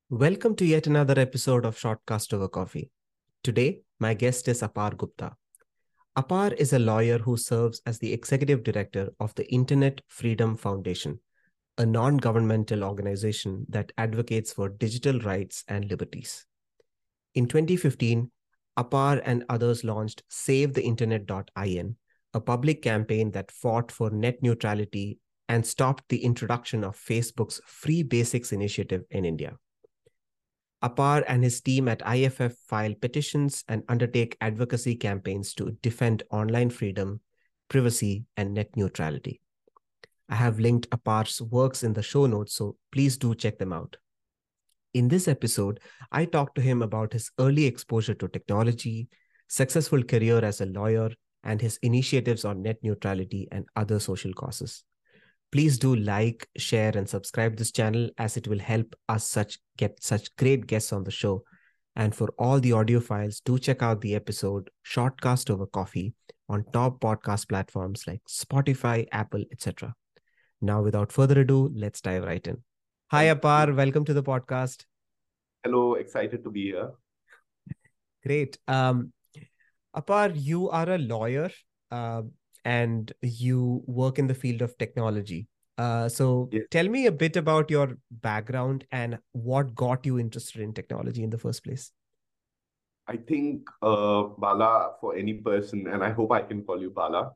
Welcome to yet another episode of Shortcast Over Coffee. Today, my guest is Apar Gupta. Apar is a lawyer who serves as the executive director of the Internet Freedom Foundation, a non governmental organization that advocates for digital rights and liberties. In 2015, Apar and others launched SaveTheInternet.in, a public campaign that fought for net neutrality and stopped the introduction of Facebook's Free Basics initiative in India. Apar and his team at IFF file petitions and undertake advocacy campaigns to defend online freedom, privacy, and net neutrality. I have linked Apar's works in the show notes, so please do check them out. In this episode, I talked to him about his early exposure to technology, successful career as a lawyer, and his initiatives on net neutrality and other social causes. Please do like, share, and subscribe this channel as it will help us get such great guests on the show. And for all the audio files, do check out the episode Shortcast Over Coffee on top podcast platforms like Spotify, Apple, etc. Now, without further ado, let's dive right in. Hi, Thank Apar. you. Welcome to the podcast. Hello, excited to be here. Great. Apar, you are a lawyer uh, and you work in the field of technology. So Yes, tell me a bit about your background and what got you interested in technology in the first place. I think Bala for any person, and I hope I can call you Bala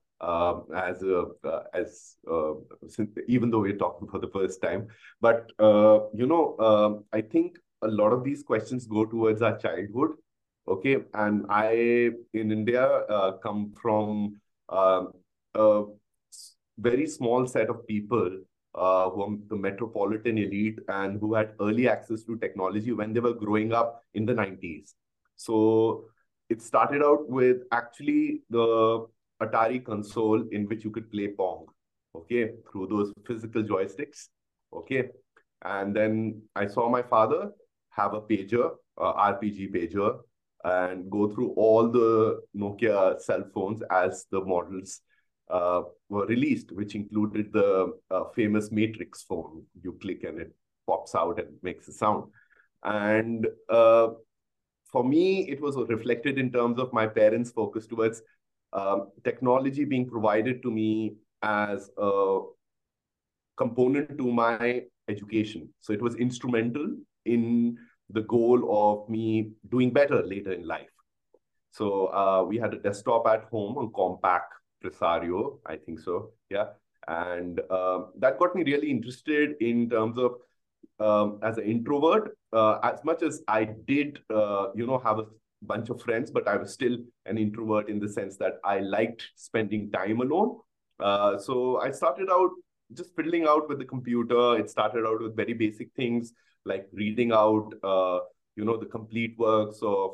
since, even though we're talking for the first time. But I think a lot of these questions go towards our childhood. Okay, and I in India come from um a very small set of people who are the metropolitan elite and who had early access to technology when they were growing up in the 90s. So it started out with actually the Atari console in which you could play Pong, okay, through those physical joysticks, okay. And then I saw my father have a pager, RPG pager, and go through all the Nokia cell phones as the models were released, which included the famous Matrix phone. You click and it pops out and makes a sound. And for me, it was reflected in terms of my parents' focus towards technology being provided to me as a component to my education. So it was instrumental in the goal of me doing better later in life. So we had a desktop at home, a Compaq Presario, I think so. Yeah. And that got me really interested in terms of as an introvert, as much as I did, have a bunch of friends, but I was still an introvert in the sense that I liked spending time alone. So I started out just fiddling out with the computer. It started out with very basic things like reading out, the complete works of,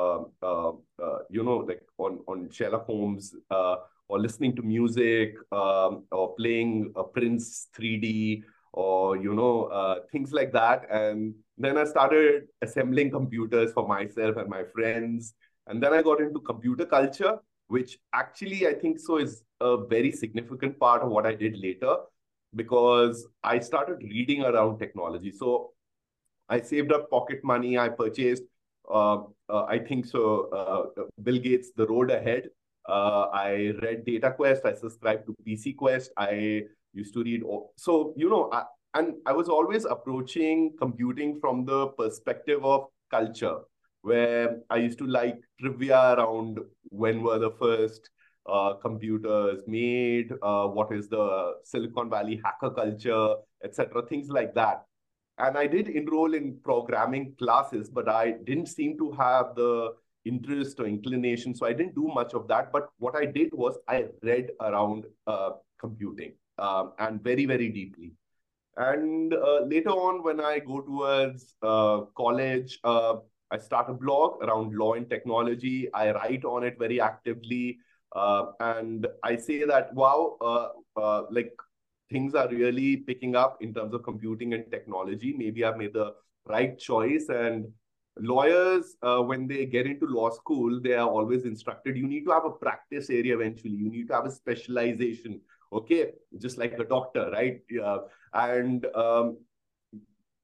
like on Sherlock Holmes, or listening to music, or playing Prince 3D, or things like that. And then I started assembling computers for myself and my friends. And then I got into computer culture, which actually I think so is a very significant part of what I did later, because I started reading around technology. So I saved up pocket money. I purchased, I think so, Bill Gates' The Road Ahead. I read Data Quest. I subscribed to PC Quest. I used to read. So, and I was always approaching computing from the perspective of culture, where I used to like trivia around when were the first computers made, what is the Silicon Valley hacker culture, etc., things like that. And I did enroll in programming classes, but I didn't seem to have the interest or inclination. So I didn't do much of that. But what I did was I read around computing, and very, very deeply. And later on, when I go towards college, I start a blog around law and technology. I write on it very actively. And I say that, wow, like things are really picking up in terms of computing and technology. Maybe I've made the right choice. And lawyers, when they get into law school, they are always instructed you need to have a practice area eventually. You need to have a specialization. Okay, just like a doctor, right? And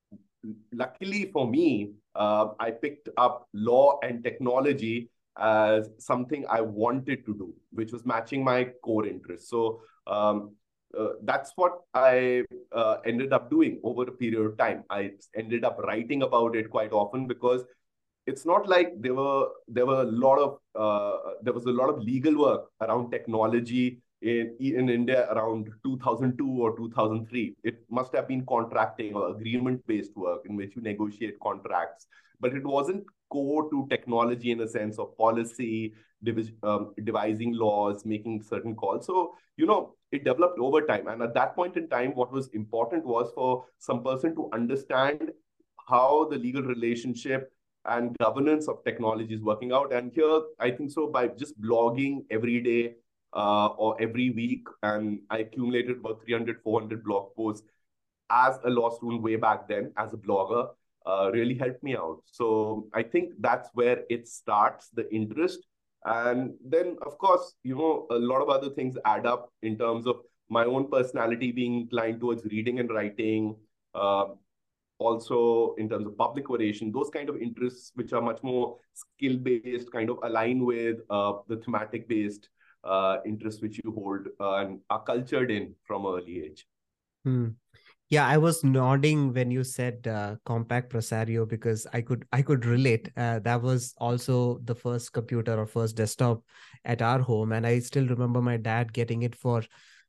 luckily for me, I picked up law and technology as something I wanted to do, which was matching my core interests. So that's what I ended up doing over a period of time. I ended up writing about it quite often because it's not like there was a lot of legal work around technology in India around 2002 or 2003. It must have been contracting or agreement based work in which you negotiate contracts, but it wasn't core to technology in a sense of policy, devising laws, making certain calls. So it developed over time, and at that point in time, what was important was for some person to understand how the legal relationship and governance of technology is working out. And here, I think so by just blogging every day or every week, and I accumulated about 300, 400 blog posts as a law student way back then as a blogger, really helped me out. So I think that's where it starts, the interest. And then, of course, a lot of other things add up in terms of my own personality being inclined towards reading and writing, uh, also in terms of public oration, those kind of interests which are much more skill based, kind of align with the thematic based interests which you hold and are cultured in from early age. Hmm. Yeah, I was nodding when you said Compact Presario because I could relate. That was also the first computer or first desktop at our home, and I still remember my dad getting it for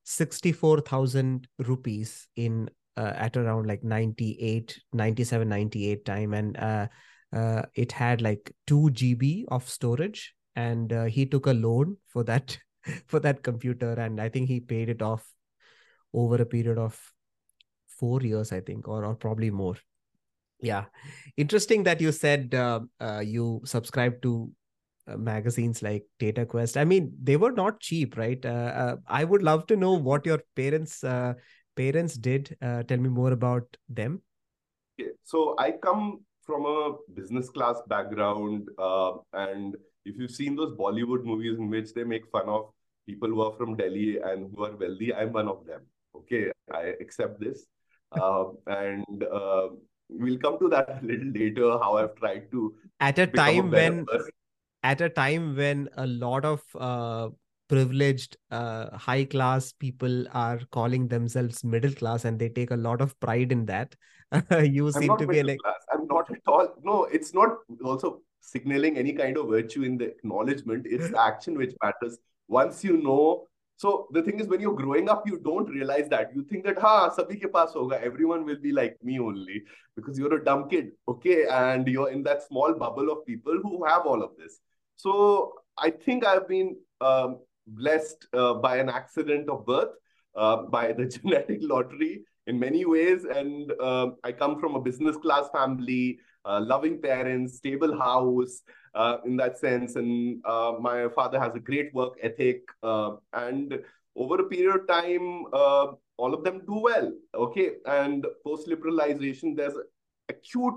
64,000 rupees in at around like 98, 97, 98 time, and it had like 2 GB of storage, and he took a loan for that for that computer, and I think he paid it off over a period of 4 years, I think, or probably more. Yeah. Interesting that you said you subscribe to magazines like Data Quest. I mean, they were not cheap, right? I would love to know what your parents did. Tell me more about them. Okay. So I come from a business class background, and if you've seen those Bollywood movies in which they make fun of people who are from Delhi and who are wealthy, I'm one of them. Okay, I accept this, and we'll come to that a little later. How I've tried to At a become a time better when person. at a time when a lot of privileged high class people are calling themselves middle class and they take a lot of pride in that. You I'm seem not to be middle an class. I'm not at all. No, it's not also signaling any kind of virtue in the acknowledgement. It's the action which matters. Once you know, so the thing is, when you're growing up, you don't realize that. You think that, ha, sabhi ke paas hoga. Everyone will be like me only because you're a dumb kid, okay? And you're in that small bubble of people who have all of this. So I think I've been blessed by an accident of birth, by the genetic lottery in many ways. And I come from a business class family, loving parents, stable house in that sense. And my father has a great work ethic. And over a period of time, all of them do well. Okay. And post liberalization, there's acute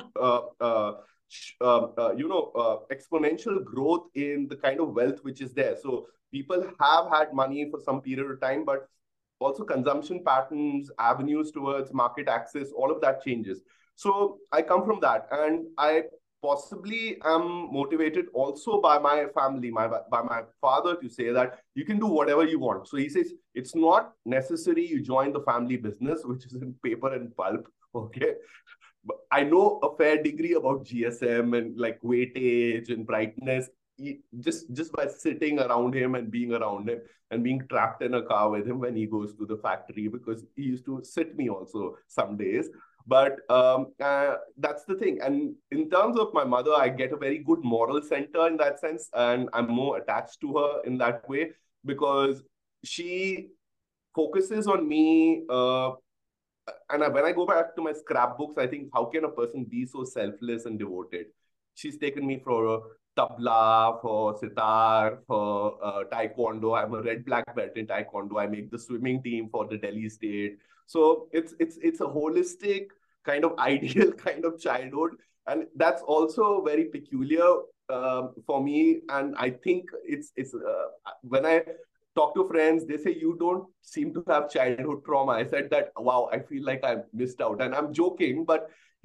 exponential growth in the kind of wealth which is there. So people have had money for some period of time, but also consumption patterns, avenues towards market access, all of that changes. So I come from that, and I possibly am motivated also by my family, by my father, to say that you can do whatever you want. So he says it's not necessary you join the family business, which is in paper and pulp. Okay, but I know a fair degree about GSM and like weightage and brightness, just by sitting around him and being around him and being trapped in a car with him when he goes to the factory, because he used to sit me also some days. But that's the thing. And in terms of my mother, I get a very good moral center in that sense, and I'm more attached to her in that way because she focuses on me. When I go back to my scrapbooks, I think, how can a person be so selfless and devoted? She's taken me for tabla, for sitar, for taekwondo. I'm a red black belt in taekwondo. I make the swimming team for the Delhi state. So it's a holistic kind of ideal kind of childhood, and that's also very peculiar for me. And I think it's when I talk to friends, they say you don't seem to have childhood trauma. I said that, wow, I feel like I missed out. And I'm joking, but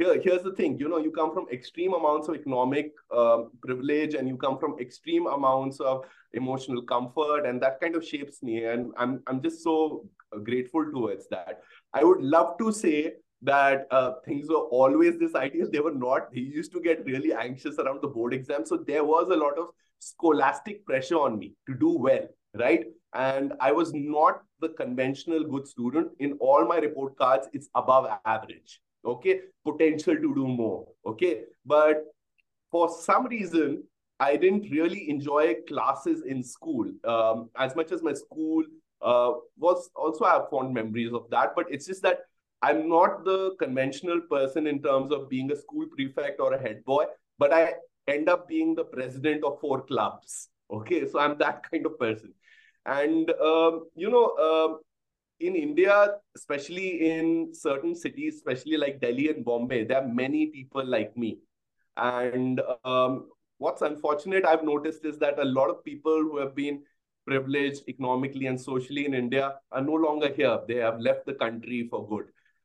here's the thing, you come from extreme amounts of economic privilege, and you come from extreme amounts of emotional comfort, and that kind of shapes me. And I'm just so grateful towards that. I would love to say that things were always this ideal. They were not. They used to get really anxious around the board exam. So there was a lot of scholastic pressure on me to do well, right? And I was not the conventional good student. In all my report cards, it's above average. Okay, potential to do more. Okay, but for some reason, I didn't really enjoy classes in school as much as my school was also. I have fond memories of that, but it's just that I'm not the conventional person in terms of being a school prefect or a head boy, but I end up being the president of 4 clubs. Okay, so I'm that kind of person. And in India, especially in certain cities, especially like Delhi and Bombay, there are many people like me. And what's unfortunate, I've noticed, is that a lot of people who have been privileged economically and socially in India are no longer here. They have left the country for good.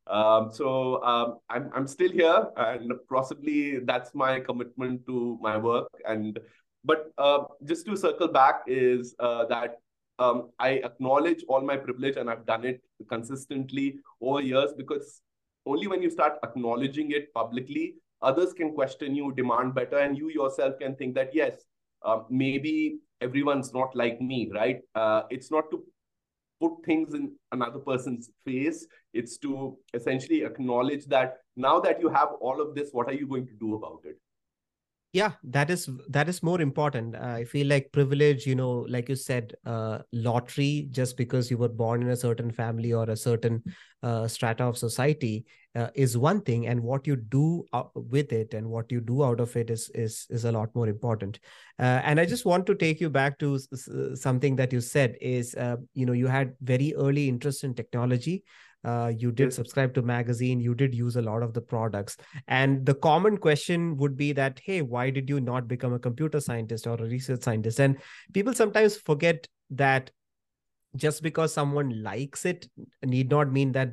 I'm still here, and possibly that's my commitment to my work. And but just to circle back is that I acknowledge all my privilege, and I've done it consistently over years, because only when you start acknowledging it publicly, others can question you, demand better, and you yourself can think that, yes, maybe everyone's not like me, right? It's not to put things in another person's face. It's to essentially acknowledge that now that you have all of this, what are you going to do about it? Yeah, that is more important. I feel like privilege, like you said, lottery, just because you were born in a certain family or a certain strata of society, is one thing, and what you do with it and what you do out of it is a lot more important. And I just want to take you back to something that you said is, you had very early interest in technology. You did Yes. subscribe to magazine, you did use a lot of the products, and the common question would be that, hey, why did you not become a computer scientist or a research scientist? And people sometimes forget that just because someone likes it need not mean that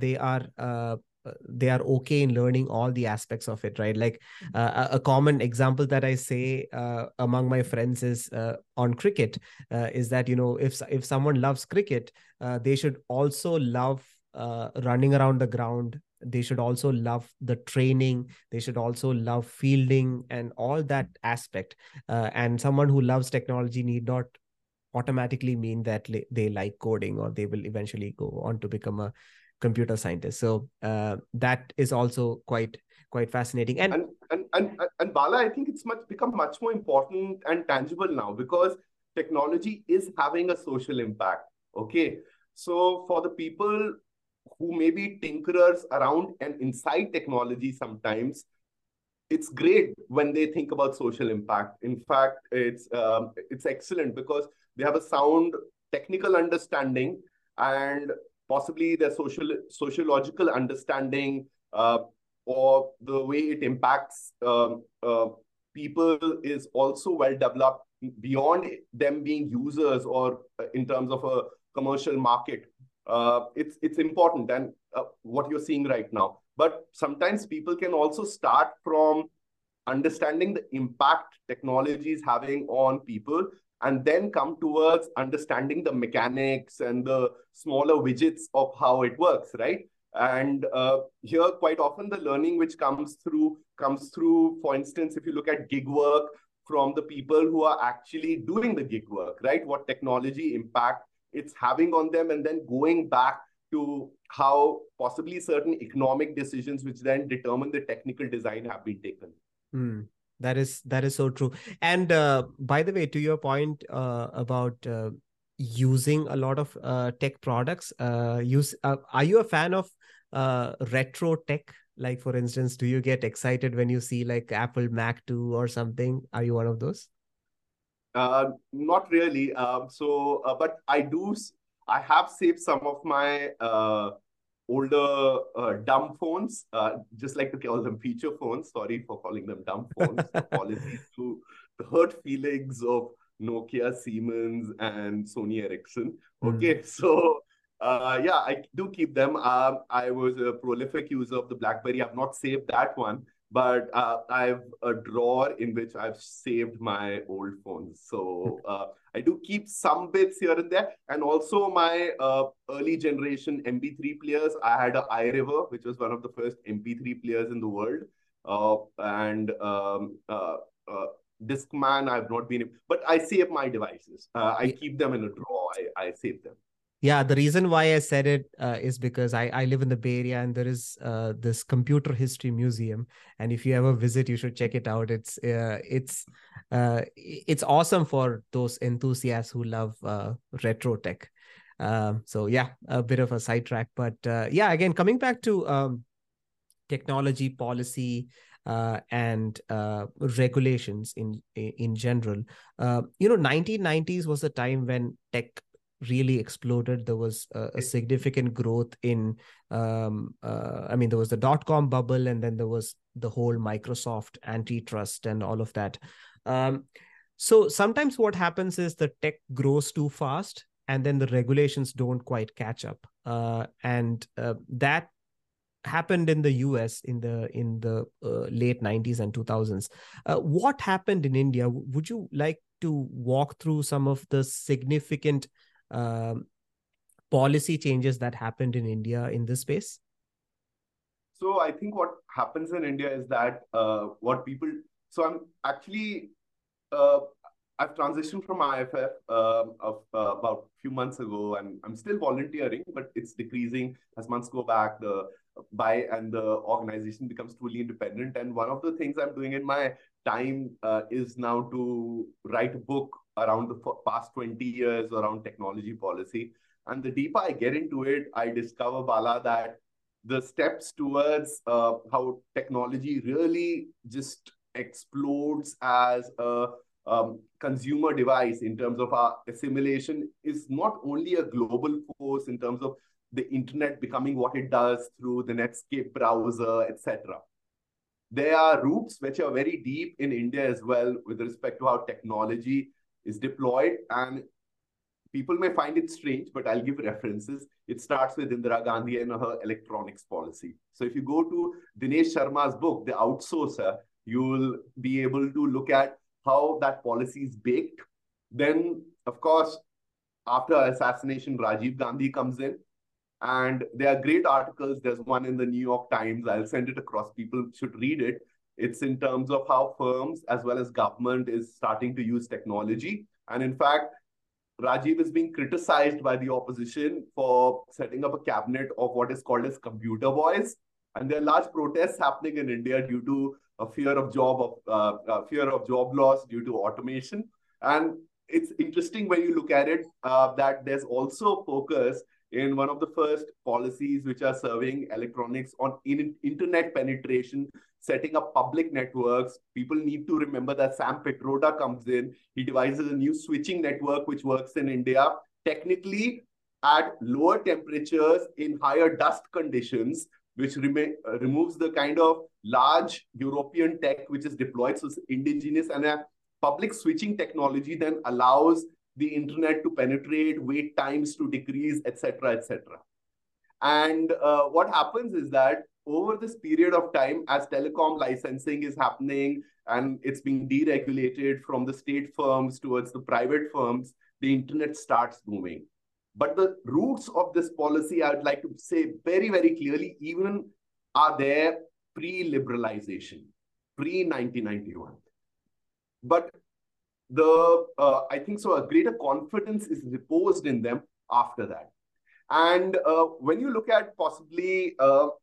they are okay in learning all the aspects of it, right? Like a common example that I say among my friends is on cricket, is that, if someone loves cricket, they should also love running around the ground. They should also love the training. They should also love fielding and all that aspect. And someone who loves technology need not automatically mean that they like coding, or they will eventually go on to become a computer scientist. So that is also quite fascinating. And And Bala, I think it's become much more important and tangible now, because technology is having a social impact. Okay. So for the people who may be tinkerers around and inside technology sometimes, it's great when they think about social impact. In fact, it's excellent because they have a sound technical understanding, and possibly their sociological understanding, or the way it impacts people is also well developed beyond them being users, or in terms of a commercial market. It's important, and what you're seeing right now. But sometimes people can also start from understanding the impact technology is having on people, and then come towards understanding the mechanics and the smaller widgets of how it works, right? And here, quite often, the learning which comes through, for instance, if you look at gig work, from the people who are actually doing the gig work, right? What technology impact it's having on them, and then going back to how possibly certain economic decisions, which then determine the technical design, have been taken. mm, that is so true. And by the way, to your point about using a lot of tech products, are you a fan of retro tech? Like, for instance, do you get excited when you see like Apple Mac 2 or something? Are you one of those? Not really. But I have saved some of my older dumb phones, just like to call them feature phones. Sorry for calling them dumb phones. Apologies to the hurt feelings of Nokia, Siemens, and Sony Ericsson. Mm. Okay, so Yeah, I do keep them. I was a prolific user of the BlackBerry. I've not saved that one, but I have a drawer in which I've saved my old phones. So I do keep some bits here and there, and also my early generation MP3 players. I had a iRiver, which was one of the first MP3 players in the world, and uh, Discman. I've not been, but I save my devices. I keep them in a drawer. I save them. Yeah, the reason why I said it is because I live in the Bay Area, and there is this computer history museum, and if you ever visit, you should check it out. It's awesome for those enthusiasts who love retro tech. So yeah, a bit of a sidetrack, but yeah, again, coming back to technology policy and regulations in general. 1990s was the time when tech really exploded. There was a significant growth in, I mean, there was the dot-com bubble, and then there was the whole Microsoft antitrust and all of that. So sometimes what happens is the tech grows too fast, and then the regulations don't quite catch up. And that happened in the US in the late 90s and 2000s. What happened in India? Would you like to walk through some of the significant um, policy changes that happened in India in this space? So I think what happens in India is that what people. So I'm actually uh, I've transitioned from IFF of about a few months ago, and I'm still volunteering, but it's decreasing as months go back. The organization becomes truly independent. And one of the things I'm doing in my time is now to write a book around the past 20 years around technology policy. And the deeper I get into it, I discover, Bala, that the steps towards how technology really just explodes as a consumer device in terms of our assimilation is not only a global force in terms of the internet becoming what it does through the Netscape browser, etc. There are roots which are very deep in India as well with respect to how technology is deployed. And people may find it strange, but I'll give references. It starts with Indira Gandhi and her electronics policy. So if you go to Dinesh Sharma's book, The Outsourcer, you will be able to look at how that policy is baked. Then, of course, after assassination, Rajiv Gandhi comes in. And there are great articles. There's one in the New York Times. I'll send it across. People should read it. It's in terms of how firms as well as government is starting to use technology. And in fact, Rajiv is being criticized by the opposition for setting up a cabinet of what is called as computer boys. And there are large protests happening in India due to a fear of job loss due to automation. And it's interesting when you look at it that there's also focus in one of the first policies which are serving electronics on internet penetration, setting up public networks. People need to remember that Sam Pitroda comes in. He devises a new switching network which works in India, technically at lower temperatures in higher dust conditions, which removes the kind of large European tech which is deployed. So it's indigenous, and a public switching technology then allows the internet to penetrate, wait times to decrease, etc., etc. And what happens is that over this period of time, as telecom licensing is happening and it's being deregulated from the state firms towards the private firms, the internet starts moving. But the roots of this policy, I would like to say very, very clearly, even are there pre-liberalization, pre-1991. But I think so a greater confidence is reposed in them after that. And when you look at possibly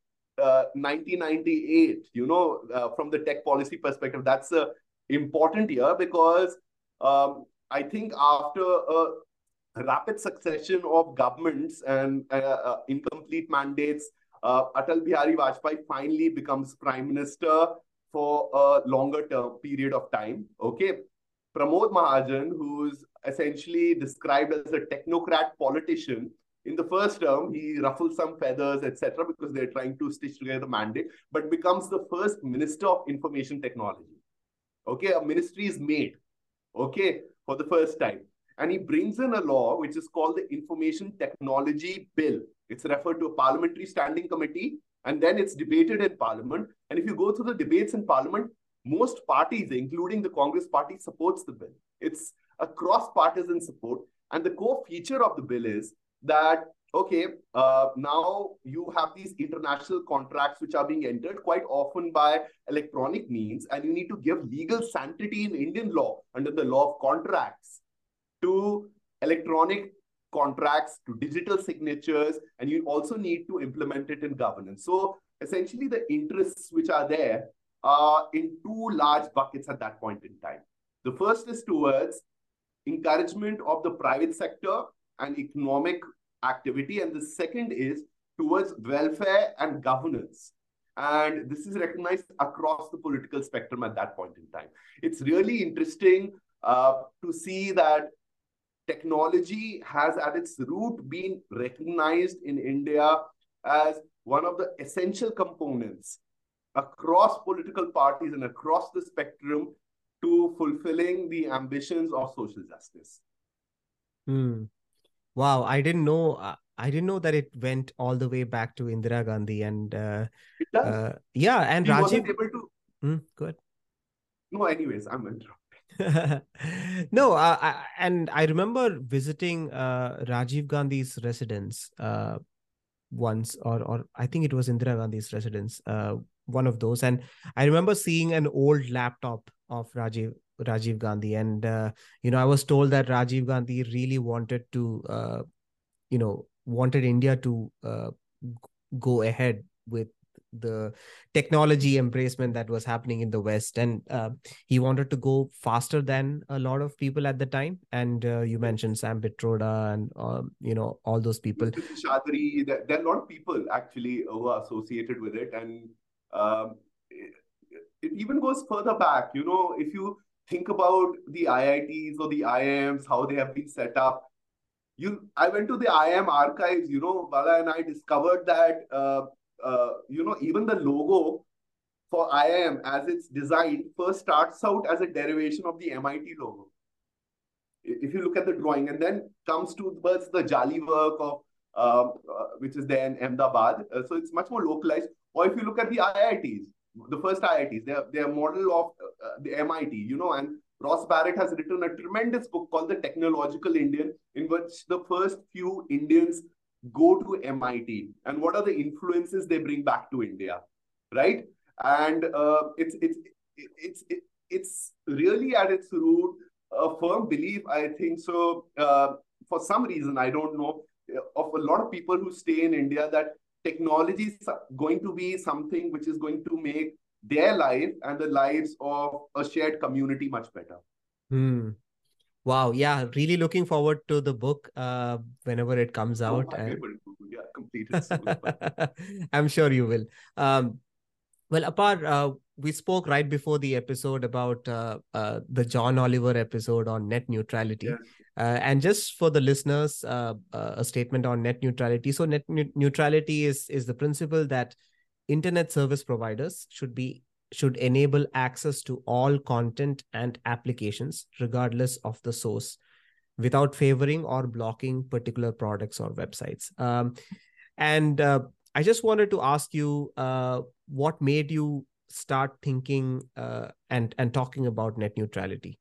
1998, from the tech policy perspective, that's a important year because I think after a rapid succession of governments and incomplete mandates, Atal Bihari Vajpayee finally becomes prime minister for a longer term period of time. Okay. Pramod Mahajan, who's essentially described as a technocrat politician, in the first term, he ruffles some feathers, etc., because they're trying to stitch together the mandate, but becomes the first Minister of Information Technology. Okay, a ministry is made, okay, for the first time. and he brings in a law which is called the Information Technology Bill. It's referred to a parliamentary standing committee, and then it's debated in parliament. And if you go through the debates in parliament, most parties, including the Congress party, supports the bill. It's a cross-partisan support. And the core feature of the bill is that, okay, now you have these international contracts which are being entered quite often by electronic means, and you need to give legal sanctity in Indian law under the law of contracts to electronic contracts, to digital signatures, and you also need to implement it in governance. So essentially the interests which are there are in two large buckets at that point in time. The first is towards encouragement of the private sector and economic activity, and the second is towards welfare and governance. And this is recognized across the political spectrum at that point in time. It's really interesting to see that technology has at its root been recognized in India as one of the essential components across political parties and across the spectrum to fulfilling the ambitions of social justice. Wow, I didn't know. I didn't know that it went all the way back to Indira Gandhi, and it does. Yeah, and he Rajiv wasn't able to. Go ahead. No, anyways, I'm interrupting. No, and I remember visiting Rajiv Gandhi's residence once, or I think it was Indira Gandhi's residence, one of those, and I remember seeing an old laptop of Rajiv Gandhi, and I was told that Rajiv Gandhi really wanted to wanted India to go ahead with the technology embracement that was happening in the West, and he wanted to go faster than a lot of people at the time. And you mentioned Sam Pitroda and all those people. Shadri, there are a lot of people actually who are associated with it, and it even goes further back. If you think about the IITs or the IIMs, how they have been set up. I went to the IIM archives, Bala and I discovered that, even the logo for IIM as it's designed first starts out as a derivation of the MIT logo. If you look at the drawing, and then comes towards the Jali work of, which is there in Ahmedabad. So it's much more localized. Or if you look at the IITs, the first IITs, they are model of the MIT, and Ross Barrett has written a tremendous book called The Technological Indian, in which the first few Indians go to MIT and what are the influences they bring back to India, right? And it's really at its root a firm belief, I think. So for some reason, I don't know, of a lot of people who stay in India, that technology is going to be something which is going to make their life and the lives of a shared community much better. Wow. Yeah. Really looking forward to the book whenever it comes out. Yeah, completed soon. I'm sure you will. Well, Apar, we spoke right before the episode about the John Oliver episode on net neutrality. Yes. And just for the listeners, a statement on net neutrality. So net neutrality is the principle that internet service providers should enable access to all content and applications, regardless of the source, without favoring or blocking particular products or websites. And I just wanted to ask you, what made you start thinking and talking about net neutrality?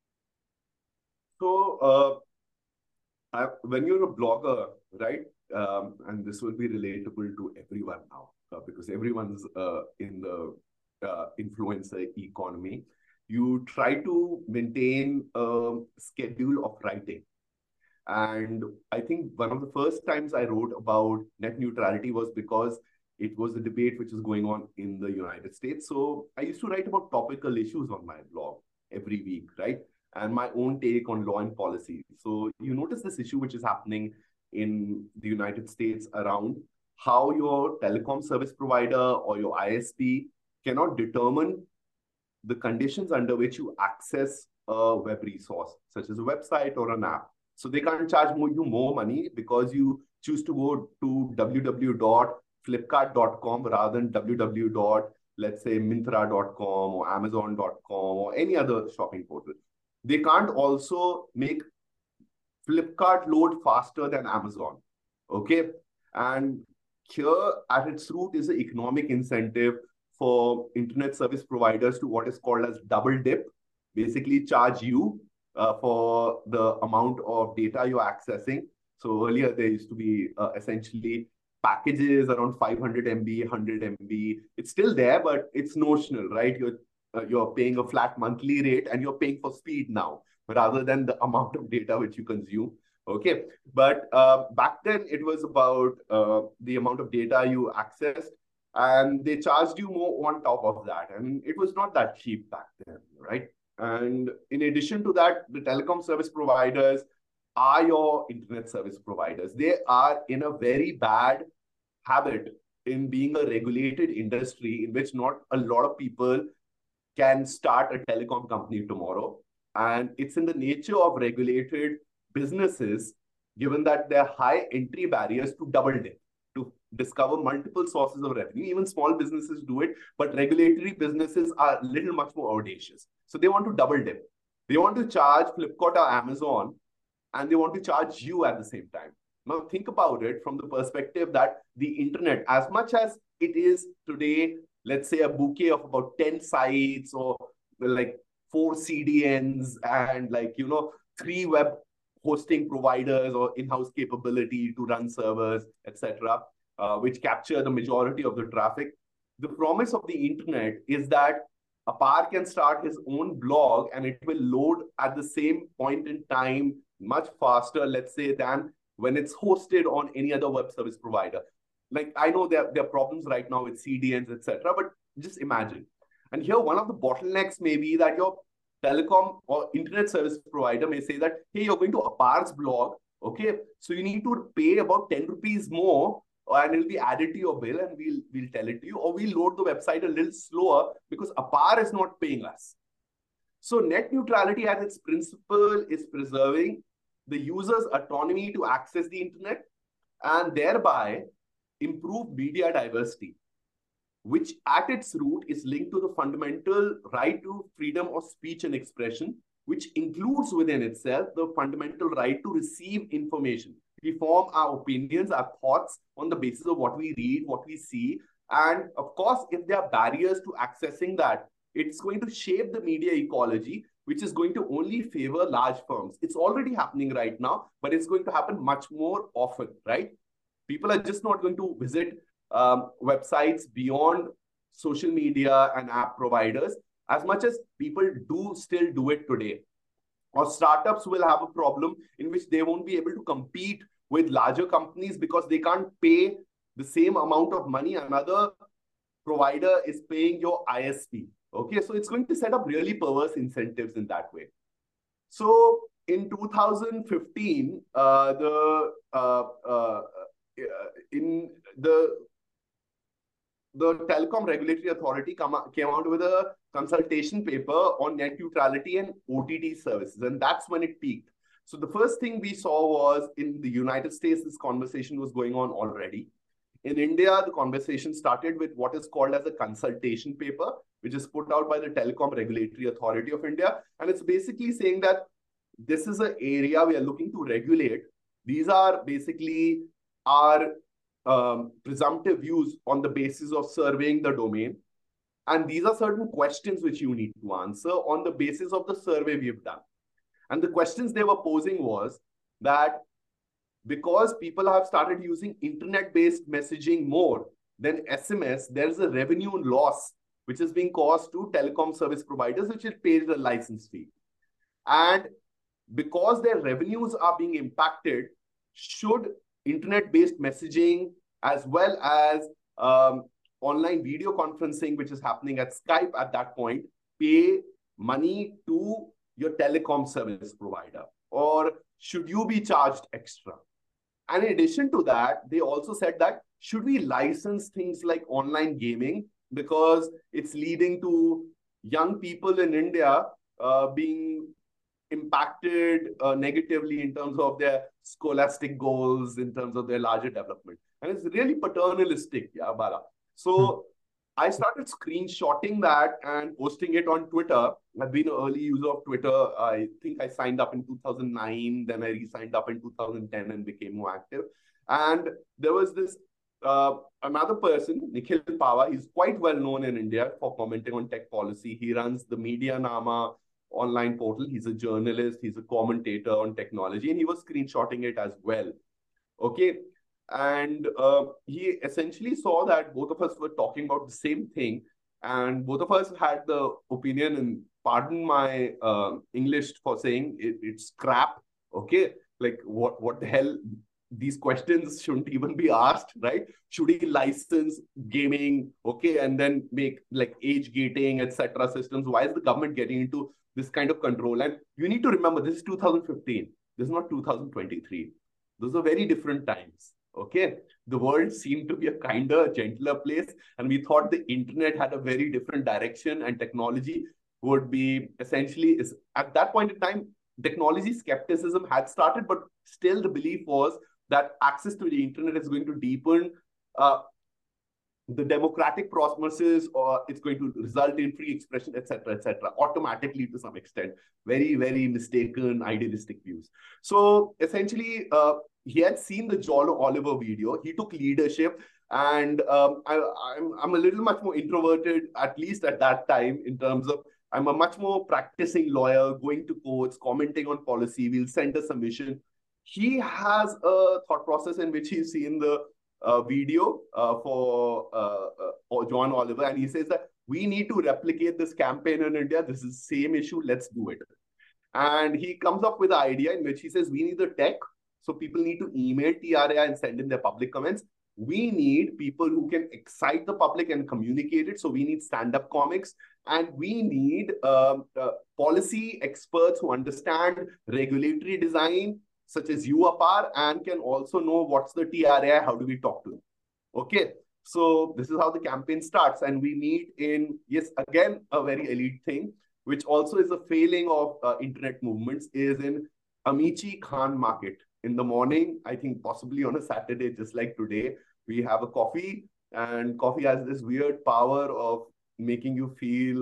So, when you're a blogger, right, and this will be relatable to everyone now, because everyone's in the influencer economy, you try to maintain a schedule of writing. And I think one of the first times I wrote about net neutrality was because it was a debate which was going on in the United States. So I used to write about topical issues on my blog every week, right? And my own take on law and policy. So you notice this issue which is happening in the United States around how your telecom service provider or your ISP cannot determine the conditions under which you access a web resource, such as a website or an app. So they can't charge you more money because you choose to go to www.flipkart.com rather than let's say Myntra.com or Amazon.com or any other shopping portal. They can't also make Flipkart load faster than Amazon. Okay. And here at its root is an economic incentive for internet service providers to what is called as double dip, basically charge you for the amount of data you're accessing. So earlier there used to be essentially packages around 500 MB, 100 MB. It's still there, but it's notional, right? You're paying a flat monthly rate and you're paying for speed now rather than the amount of data which you consume. Okay, but back then it was about the amount of data you accessed, and they charged you more on top of that, and it was not that cheap back then, right? And in addition to that, the telecom service providers are your internet service providers. They are in a very bad habit in being a regulated industry in which not a lot of people can start a telecom company tomorrow. And it's in the nature of regulated businesses, given that there are high entry barriers to double dip, to discover multiple sources of revenue. Even small businesses do it, but regulatory businesses are a little much more audacious. So they want to double dip. They want to charge Flipkart or Amazon, and they want to charge you at the same time. Now think about it from the perspective that the internet, as much as it is today, let's say a bouquet of about 10 sites or like 4 CDNs and like, 3 web hosting providers or in-house capability to run servers, etc., which capture the majority of the traffic. The promise of the internet is that Apar can start his own blog and it will load at the same point in time much faster, let's say, than when it's hosted on any other web service provider. Like, I know there are problems right now with CDNs, etc., but just imagine. And here, one of the bottlenecks may be that your telecom or internet service provider may say that, hey, you're going to Apar's blog, okay? So you need to pay about 10 rupees more and it'll be added to your bill and we'll tell it to you, or we'll load the website a little slower because Apar is not paying us. So net neutrality as its principle is preserving the user's autonomy to access the internet and thereby improve media diversity, which at its root is linked to the fundamental right to freedom of speech and expression, which includes within itself the fundamental right to receive information. We form our opinions, our thoughts on the basis of what we read, what we see. And of course, if there are barriers to accessing that, it's going to shape the media ecology, which is going to only favor large firms. It's already happening right now, but it's going to happen much more often, right? People are just not going to visit websites beyond social media and app providers as much as people do still do it today. Or startups will have a problem in which they won't be able to compete with larger companies because they can't pay the same amount of money another provider is paying your ISP. Okay, so it's going to set up really perverse incentives in that way. So in 2015, the Telecom Regulatory Authority came out with a consultation paper on net neutrality and OTT services, and that's when it peaked. So the first thing we saw was in the United States, this conversation was going on already. In India, the conversation started with what is called as a consultation paper, which is put out by the Telecom Regulatory Authority of India. And it's basically saying that this is an area we are looking to regulate. These are basically our presumptive views on the basis of surveying the domain. And these are certain questions which you need to answer on the basis of the survey we've done. And the questions they were posing was that because people have started using internet-based messaging more than SMS, there is a revenue loss which is being caused to telecom service providers, which will pay the license fee. And because their revenues are being impacted, should internet-based messaging as well as online video conferencing, which is happening at Skype at that point, pay money to your telecom service provider? Or should you be charged extra? And in addition to that, they also said that should we license things like online gaming because it's leading to young people in India being impacted negatively in terms of their scholastic goals, in terms of their larger development. And it's really paternalistic, yeah, Bala. So I started screenshotting that and posting it on Twitter. I've been an early user of Twitter. I think I signed up in 2009, then I re-signed up in 2010 and became more active. And there was this another person, Nikhil Pava. He's quite well known in India for commenting on tech policy. He runs the Media Nama online portal. He's a journalist. He's a commentator on technology, and he was screenshotting it as well. Okay. And he essentially saw that both of us were talking about the same thing. And both of us had the opinion, and pardon my English for saying it's crap. Okay. Like, what the hell? These questions shouldn't even be asked, right? Should he license gaming? Okay. And then make like age gating, etc. systems? Why is the government getting into this kind of control? And you need to remember, this is 2015. This is not 2023. Those are very different times. Okay. The world seemed to be a kinder, gentler place. And we thought the internet had a very different direction, and technology would be essentially, is at that point in time, technology skepticism had started, but still the belief was that access to the internet is going to deepen the democratic processes, or it's going to result in free expression, etc., automatically to some extent. Very, very mistaken, idealistic views. So essentially, he had seen the John Oliver video. He took leadership, and I'm a little much more introverted, at least at that time, in terms of I'm a much more practicing lawyer, going to courts, commenting on policy. We'll send a submission. He has a thought process in which he's seen the video for John Oliver, and he says that we need to replicate this campaign in India. This is the same issue. Let's do it. And he comes up with an idea in which he says we need the tech. So people need to email TRAI and send in their public comments. We need people who can excite the public and communicate it. So we need stand-up comics, and we need policy experts who understand regulatory design, such as you, Apar, and can also know what's the TRAI, how do we talk to them. Okay, so this is how the campaign starts. And we meet in, yes, again, a very elite thing, which also is a failing of internet movements, is in Amici Khan Market. In the morning, I think possibly on a Saturday, just like today, we have a coffee, and coffee has this weird power of making you feel,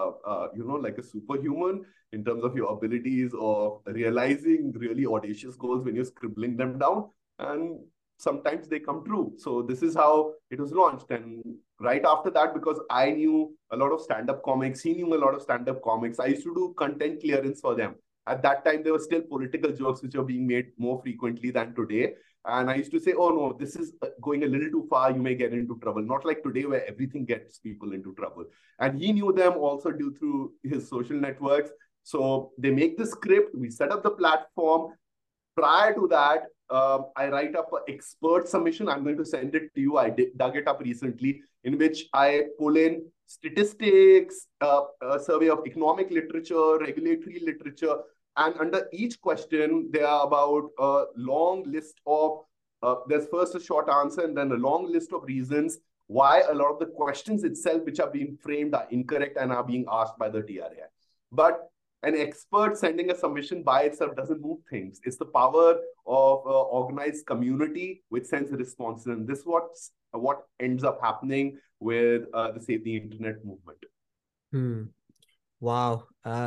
like a superhuman in terms of your abilities of realizing really audacious goals when you're scribbling them down. And sometimes they come true. So this is how it was launched. And right after that, because I knew a lot of stand-up comics, he knew a lot of stand-up comics, I used to do content clearance for them. At that time, there were still political jokes which are being made more frequently than today. And I used to say, oh, no, this is going a little too far. You may get into trouble. Not like today where everything gets people into trouble. And he knew them also due through his social networks. So they make the script. We set up the platform. Prior to that, I write up an expert submission. I'm going to send it to you. I dug it up recently, in which I pull in statistics, a survey of economic literature, regulatory literature. And under each question, there are about a long list of, there's first a short answer and then a long list of reasons why a lot of the questions itself, which are being framed, are incorrect and are being asked by the TRAI. But an expert sending a submission by itself doesn't move things. It's the power of organized community which sends a response. And this is what ends up happening with the Save the Internet movement. Wow.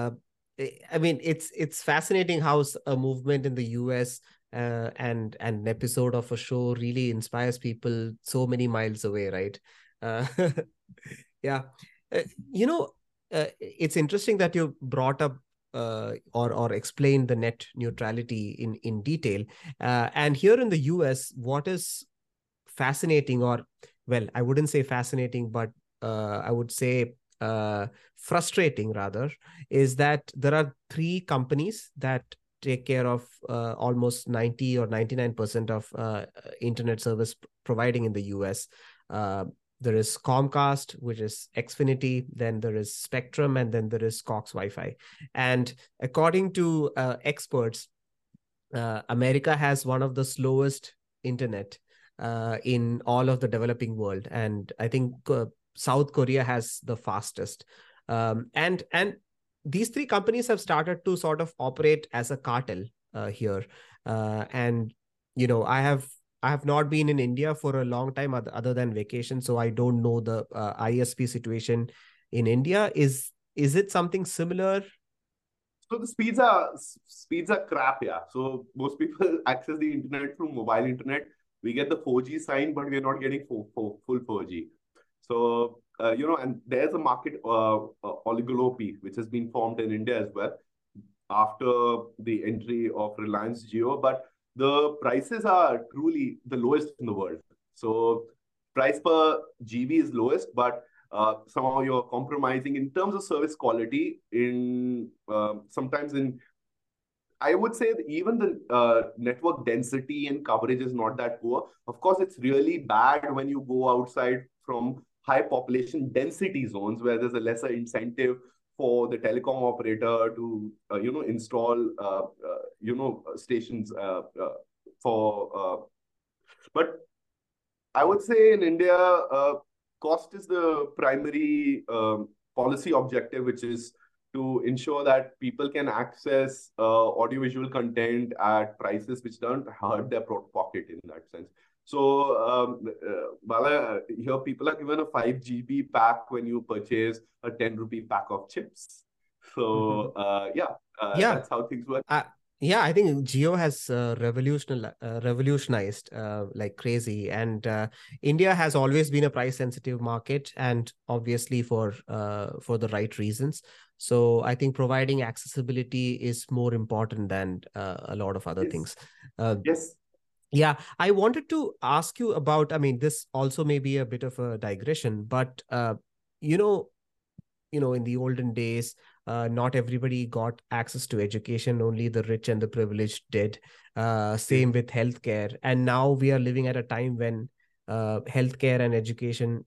I mean, it's fascinating how a movement in the US and an episode of a show really inspires people so many miles away, right? Yeah. It's interesting that you brought up or explained the net neutrality in detail. And here in the US, what is fascinating, or, well, I wouldn't say fascinating, but I would say frustrating rather, is that there are 3 companies that take care of almost 90 or 99% of internet service providing in the US. There is Comcast, which is Xfinity, then there is Spectrum, and then there is Cox Wi-Fi. And according to experts, America has one of the slowest internet in all of the developing world. And I think South Korea has the fastest. And these 3 companies have started to sort of operate as a cartel here. And, I have I have not been in India for a long time other than vacation, so I don't know the ISP situation in India. Is it something similar? So the speeds are crap, yeah. So most people access the internet through mobile internet. We get the 4G sign, but we're not getting full 4G. So and there's a market oligopoly which has been formed in India as well after the entry of Reliance Jio, but the prices are truly the lowest in the world. So price per GB is lowest, but somehow you're compromising in terms of service quality in sometimes in I would say that even the network density and coverage is not that poor. Of course, it's really bad when you go outside from high population density zones where there's a lesser incentive for the telecom operator to install stations for but I would say in India, cost is the primary policy objective, which is to ensure that people can access audiovisual content at prices which don't hurt their pocket in that sense. So, Bala, here people are given a 5 GB pack when you purchase a 10 rupee pack of chips. So, Yeah. that's how things work. Yeah, I think Jio has revolutionized like crazy, and India has always been a price sensitive market, and obviously for the right reasons. So I think providing accessibility is more important than a lot of other Yes. things. Uh, Yes. yeah, I wanted to ask you about. I mean, this also may be a bit of a digression, but you know, in the olden days, not everybody got access to education. Only the rich and the privileged did. Same Mhm. with healthcare, and now we are living at a time when healthcare and education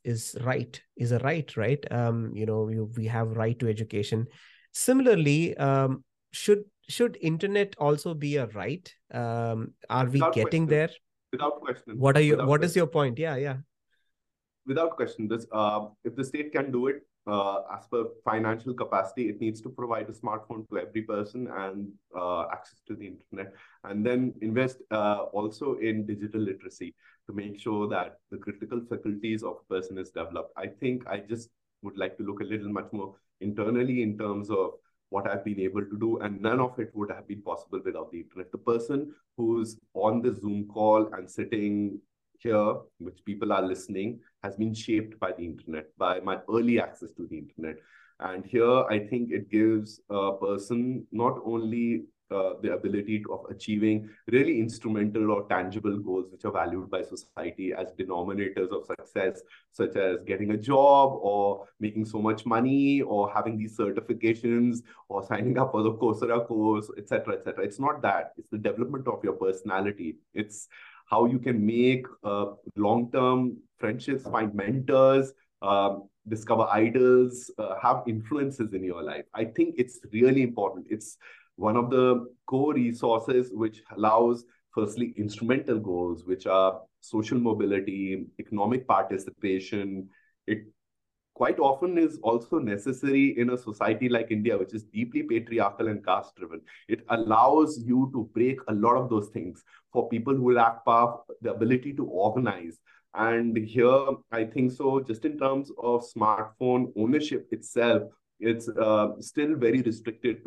is a right. We have right to education. Similarly, should internet also be a right? Are we Without getting question. there? Without question. Without What is question. your point? Yeah. Without question, this if the state can do it as per financial capacity, it needs to provide a smartphone to every person and access to the internet, and then invest also in digital literacy to make sure that the critical faculties of a person is developed. I think I just would like to look a little much more internally in terms of what I've been able to do, and none of it would have been possible without the internet. The person who's on the Zoom call and sitting here, which people are listening, has been shaped by the internet, by my early access to the internet. And here, I think it gives a person not only the ability of achieving really instrumental or tangible goals which are valued by society as denominators of success, such as getting a job or making so much money or having these certifications or signing up for the Coursera course, etc., etc. It's not that. It's the development of your personality. It's how you can make long-term friendships, find mentors, discover idols, have influences in your life. I think it's really important. It's one of the core resources which allows, firstly, instrumental goals, which are social mobility, economic participation. It quite often is also necessary in a society like India, which is deeply patriarchal and caste driven. It allows you to break a lot of those things for people who lack power, the ability to organize. And here, I think so, just in terms of smartphone ownership itself, it's still very restricted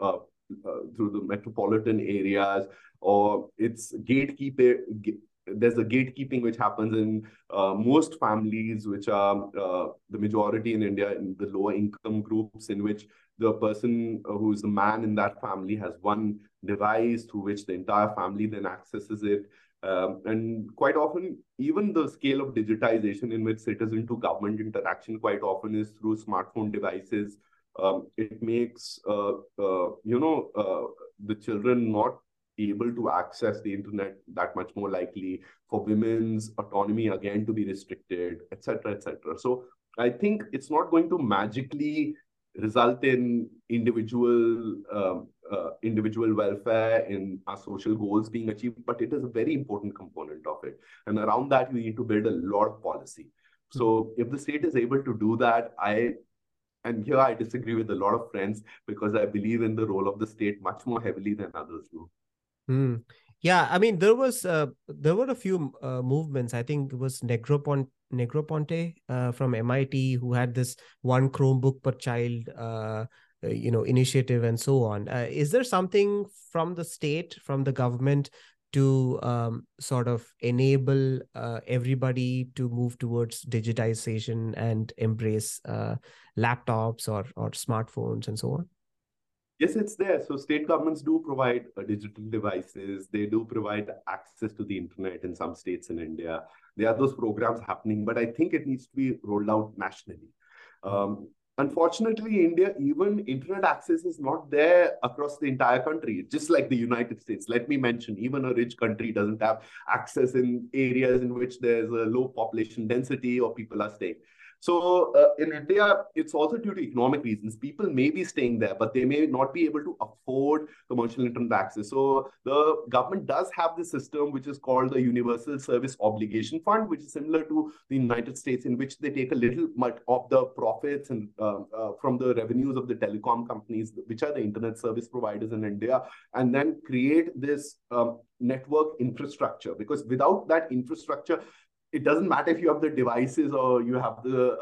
to the metropolitan areas, or it's there's a gatekeeping which happens in most families, which are the majority in India, in the lower income groups, in which the person who's the man in that family has one device through which the entire family then accesses it. And quite often, even the scale of digitization in which citizen to government interaction quite often is through smartphone devices. It makes the children not able to access the internet that much more likely, for women's autonomy again to be restricted, etc., etc. So I think it's not going to magically result in individual welfare in our social goals being achieved, but it is a very important component of it. And around that, we need to build a lot of policy. So if the state is able to do that, and here I disagree with a lot of friends because I believe in the role of the state much more heavily than others do. Hmm. Yeah, I mean there were a few movements. I think it was Negroponte from MIT who had this one Chromebook per child initiative and so on. Is there something from the state, from the government, to sort of enable everybody to move towards digitization and embrace laptops or smartphones and so on? Yes, it's there. So state governments do provide digital devices. They do provide access to the internet in some states in India. There are those programs happening, but I think it needs to be rolled out nationally. Um, Unfortunately, India, even internet access is not there across the entire country, just like the United States. Let me mention, even a rich country doesn't have access in areas in which there's a low population density or people are staying. So in India, it's also due to economic reasons. People may be staying there, but they may not be able to afford commercial internet access. So the government does have this system, which is called the Universal Service Obligation Fund, which is similar to the United States, in which they take a little much of the profits and from the revenues of the telecom companies, which are the internet service providers in India, and then create this network infrastructure. Because without that infrastructure, it doesn't matter if you have the devices or you have the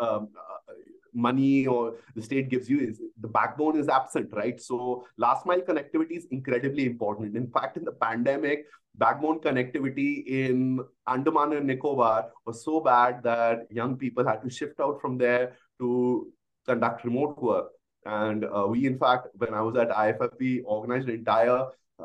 money or the state gives you, is the backbone is absent, right? So last mile connectivity is incredibly important. In fact, in the pandemic, backbone connectivity in Andaman and Nicobar was so bad that young people had to shift out from there to conduct remote work. And we, in fact, when I was at IFF, we organized an entire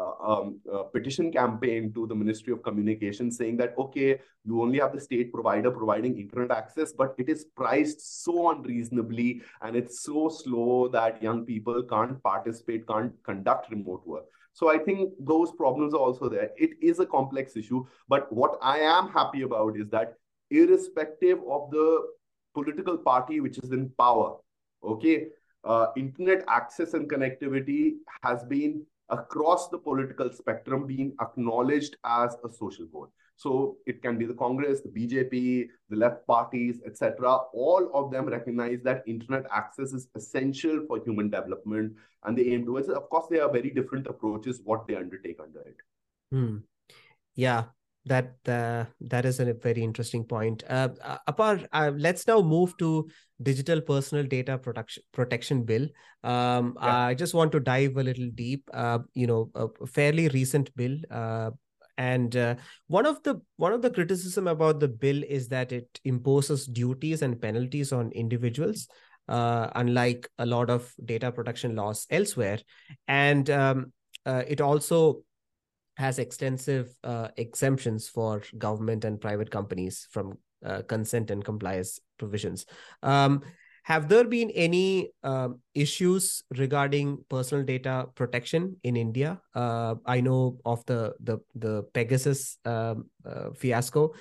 petition campaign to the Ministry of Communication saying that, okay, you only have the state provider providing internet access, but it is priced so unreasonably and it's so slow that young people can't participate, can't conduct remote work. So I think those problems are also there. It is a complex issue, but what I am happy about is that irrespective of the political party which is in power, okay, internet access and connectivity has been across the political spectrum being acknowledged as a social goal. So it can be the Congress, the BJP, the left parties, etc. All of them recognize that internet access is essential for human development, and they aim towards it. Of course, there are very different approaches what they undertake under it. Hmm. Yeah, that is a very interesting point. Apart, let's now move to Digital Personal Data Protection Bill. Yeah. I just want to dive a little deep. A fairly recent bill. And one of the criticism about the bill is that it imposes duties and penalties on individuals, unlike a lot of data protection laws elsewhere. And it also has extensive exemptions for government and private companies from consent and compliance provisions. Have there been any issues regarding personal data protection in India? I know of the Pegasus fiasco,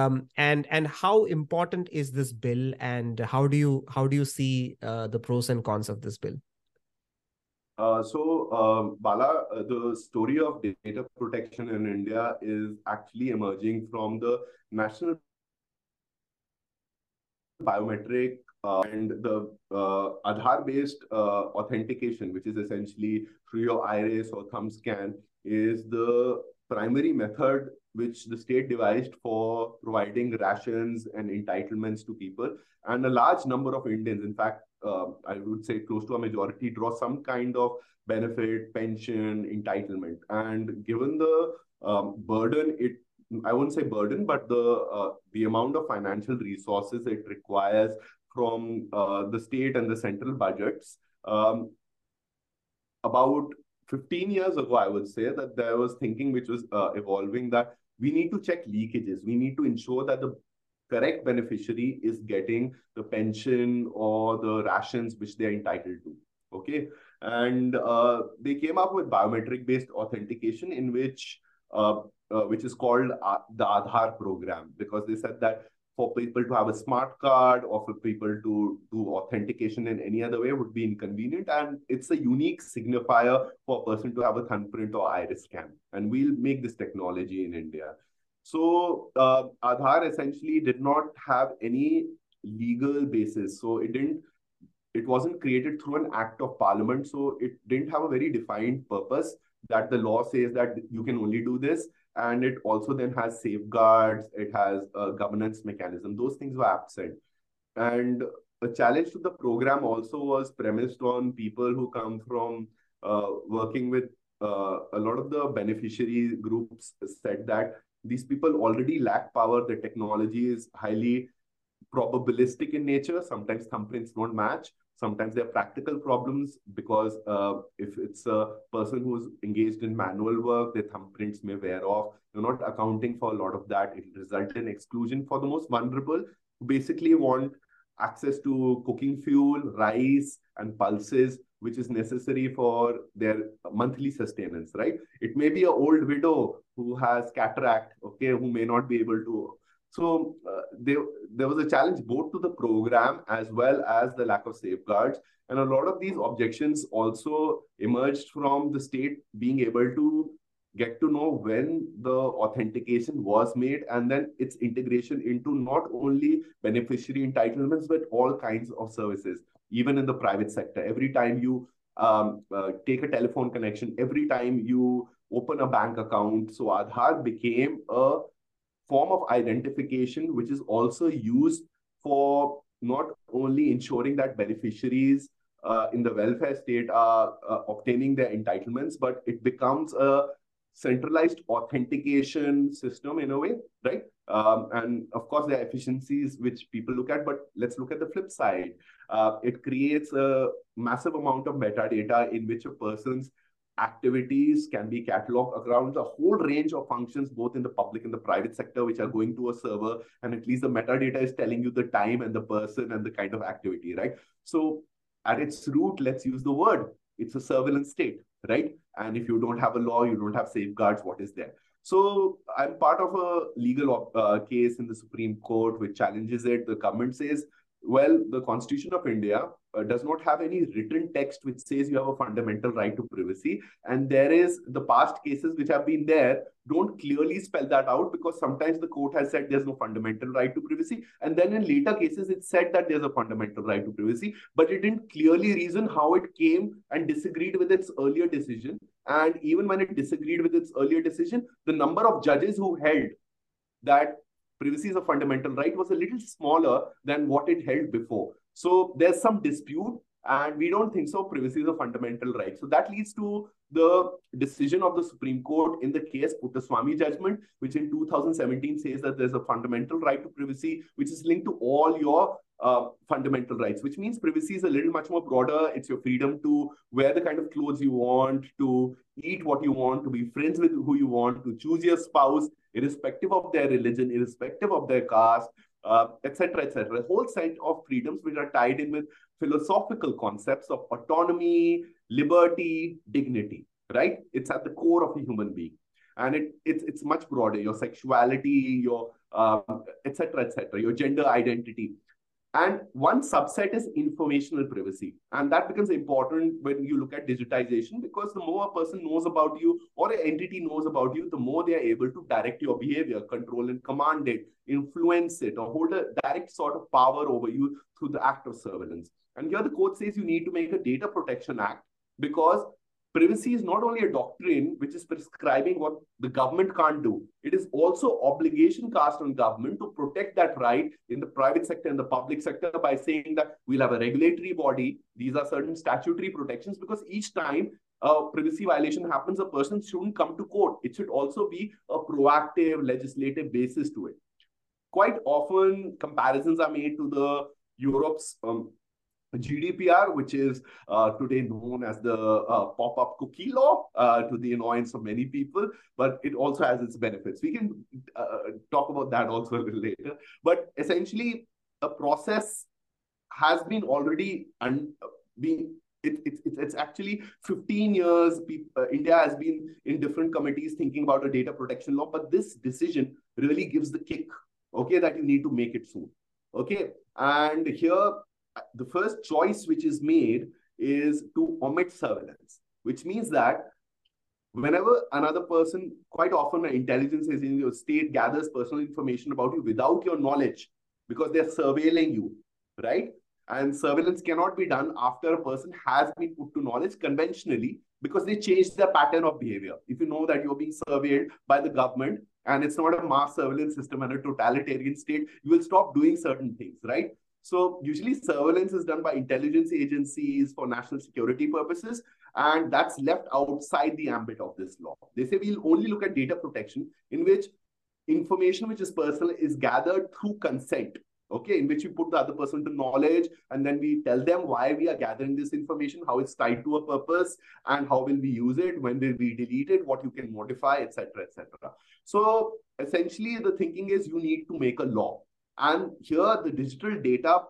and how important is this bill, and how do you see the pros and cons of this bill? Bala, the story of data protection in India is actually emerging from the National Biometric and the Aadhaar-based authentication, which is essentially through your iris or thumb scan, is the primary method which the state devised for providing rations and entitlements to people. And a large number of Indians, in fact, I would say close to a majority, draw some kind of benefit, pension, entitlement. And given the burden I wouldn't say burden, but the amount of financial resources it requires from the state and the central budgets. About 15 years ago, I would say that there was thinking which was evolving that we need to check leakages. We need to ensure that the correct beneficiary is getting the pension or the rations which they are entitled to. Okay. And they came up with biometric based authentication in which is called the Aadhaar program, because they said that for people to have a smart card or for people to do authentication in any other way would be inconvenient. And it's a unique signifier for a person to have a thumbprint or iris scan. And we'll make this technology in India. So Aadhaar essentially did not have any legal basis. So it wasn't created through an act of parliament. So it didn't have a very defined purpose that the law says that you can only do this. and it also then has safeguards, it has a governance mechanism. Those things were absent. And a challenge to the program also was premised on people who come from working with a lot of the beneficiary groups said that these people already lack power. The technology is highly probabilistic in nature. Sometimes thumbprints don't match. Sometimes there are practical problems because if it's a person who's engaged in manual work, their thumbprints may wear off. You're not accounting for a lot of that. It results in exclusion for the most vulnerable who basically want access to cooking fuel, rice, and pulses, which is necessary for their monthly sustenance, right? It may be an old widow who has cataract, okay, who may not be able to. So there was a challenge both to the program as well as the lack of safeguards. And a lot of these objections also emerged from the state being able to get to know when the authentication was made and then its integration into not only beneficiary entitlements, but all kinds of services, even in the private sector. Every time you take a telephone connection, every time you open a bank account. So Aadhaar became a form of identification, which is also used for not only ensuring that beneficiaries in the welfare state are obtaining their entitlements, but it becomes a centralized authentication system in a way, right? And of course, there are efficiencies which people look at, but let's look at the flip side. It creates a massive amount of metadata in which a person's activities can be cataloged around a whole range of functions, both in the public and the private sector, which are going to a server. And at least the metadata is telling you the time and the person and the kind of activity, right? So at its root, let's use the word. It's a surveillance state, right? And if you don't have a law, you don't have safeguards, what is there? So I'm part of a legal case in the Supreme Court which challenges it. The government says, well, the Constitution of India does not have any written text which says you have a fundamental right to privacy. And there is the past cases which have been there don't clearly spell that out, because sometimes the court has said there's no fundamental right to privacy. And then in later cases, it said that there's a fundamental right to privacy, but it didn't clearly reason how it came and disagreed with its earlier decision. And even when it disagreed with its earlier decision, the number of judges who held that privacy is a fundamental right was a little smaller than what it held before. So there's some dispute, and we don't think so. Privacy is a fundamental right. So that leads to the decision of the Supreme Court in the case Puttaswamy judgment, which in 2017 says that there's a fundamental right to privacy, which is linked to all your fundamental rights, which means privacy is a little much more broader. It's your freedom to wear the kind of clothes you want, to eat what you want, to be friends with who you want, to choose your spouse, irrespective of their religion, irrespective of their caste, etc., etc. A whole set of freedoms which are tied in with philosophical concepts of autonomy, liberty, dignity, right? It's at the core of a human being. And it's much broader. Your sexuality, your etc., etc., your gender identity. And one subset is informational privacy. And that becomes important when you look at digitization, because the more a person knows about you or an entity knows about you, the more they are able to direct your behavior, control and command it, influence it, or hold a direct sort of power over you through the act of surveillance. And here the court says you need to make a data protection act, because privacy is not only a doctrine which is prescribing what the government can't do. It is also obligation cast on government to protect that right in the private sector and the public sector by saying that we'll have a regulatory body. These are certain statutory protections, because each time a privacy violation happens, a person shouldn't come to court. It should also be a proactive legislative basis to it. Quite often, comparisons are made to the Europe's GDPR, which is today known as the pop-up cookie law, to the annoyance of many people, but it also has its benefits. We can talk about that also a little later. But essentially, a process has been already it's actually 15 years. India has been in different committees thinking about a data protection law, but this decision really gives the kick, okay, that you need to make it soon. Okay, and here the first choice which is made is to omit surveillance, which means that whenever another person, quite often an intelligence agency in your state gathers personal information about you without your knowledge, because they're surveilling you, right? And surveillance cannot be done after a person has been put to knowledge conventionally. because they change their pattern of behavior. If you know that you're being surveyed by the government and it's not a mass surveillance system and a totalitarian state, you will stop doing certain things, right? So usually surveillance is done by intelligence agencies for national security purposes, and that's left outside the ambit of this law. They say we'll only look at data protection in which information which is personal is gathered through consent, okay, in which we put the other person to knowledge, and then we tell them why we are gathering this information, how it's tied to a purpose, and how will we use it, when will we delete it, what you can modify, etc., etc. So essentially the thinking is you need to make a law. And here the digital data,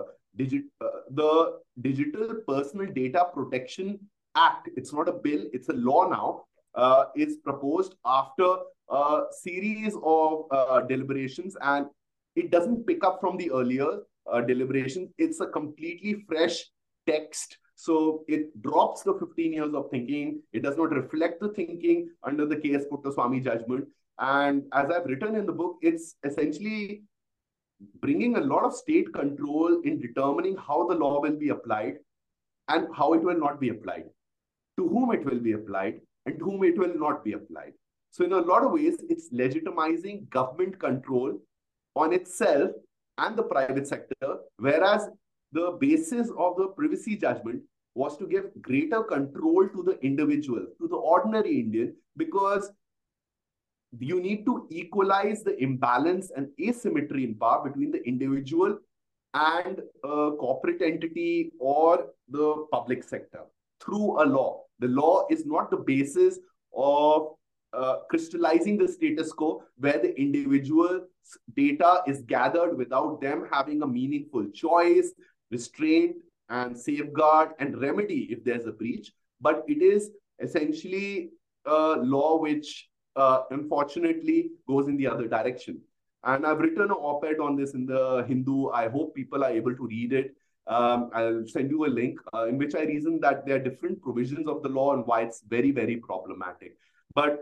the Digital Personal Data Protection Act, it's not a bill, it's a law now, is proposed after a series of deliberations, and it doesn't pick up from the earlier deliberations. It's a completely fresh text. So it drops the 15 years of thinking. It does not reflect the thinking under the K.S. Puttaswamy judgment. And as I've written in the book, it's essentially bringing a lot of state control in determining how the law will be applied and how it will not be applied, to whom it will be applied, and to whom it will not be applied. So in a lot of ways, it's legitimizing government control on itself and the private sector, whereas the basis of the privacy judgment was to give greater control to the individual, to the ordinary Indian, because you need to equalize the imbalance and asymmetry in power between the individual and a corporate entity or the public sector through a law. The law is not the basis of crystallizing the status quo where the individual data is gathered without them having a meaningful choice, restraint, and safeguard and remedy if there's a breach. But it is essentially a law which unfortunately goes in the other direction. And I've written an op-ed on this in the Hindu. I hope people are able to read it. I'll send you a link in which I reason that there are different provisions of the law and why it's very, very problematic. But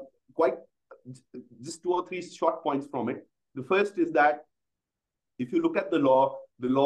just 2 or 3 short points from it. The first is that if you look at the law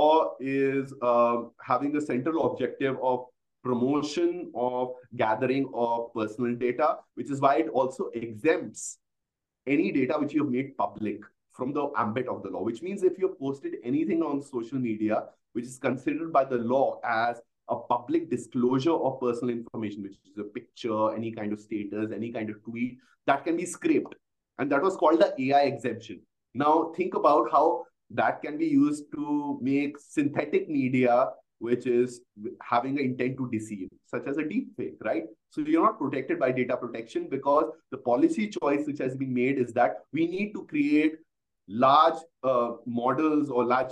is having a central objective of promotion of gathering of personal data, which is why it also exempts any data which you have made public from the ambit of the law, which means if you have posted anything on social media, which is considered by the law as a public disclosure of personal information, which is a picture, any kind of status, any kind of tweet, that can be scraped. And that was called the AI exemption. Now, think about how that can be used to make synthetic media, which is having an intent to deceive, such as a deep fake, right? So you're not protected by data protection because the policy choice which has been made is that we need to create large models or large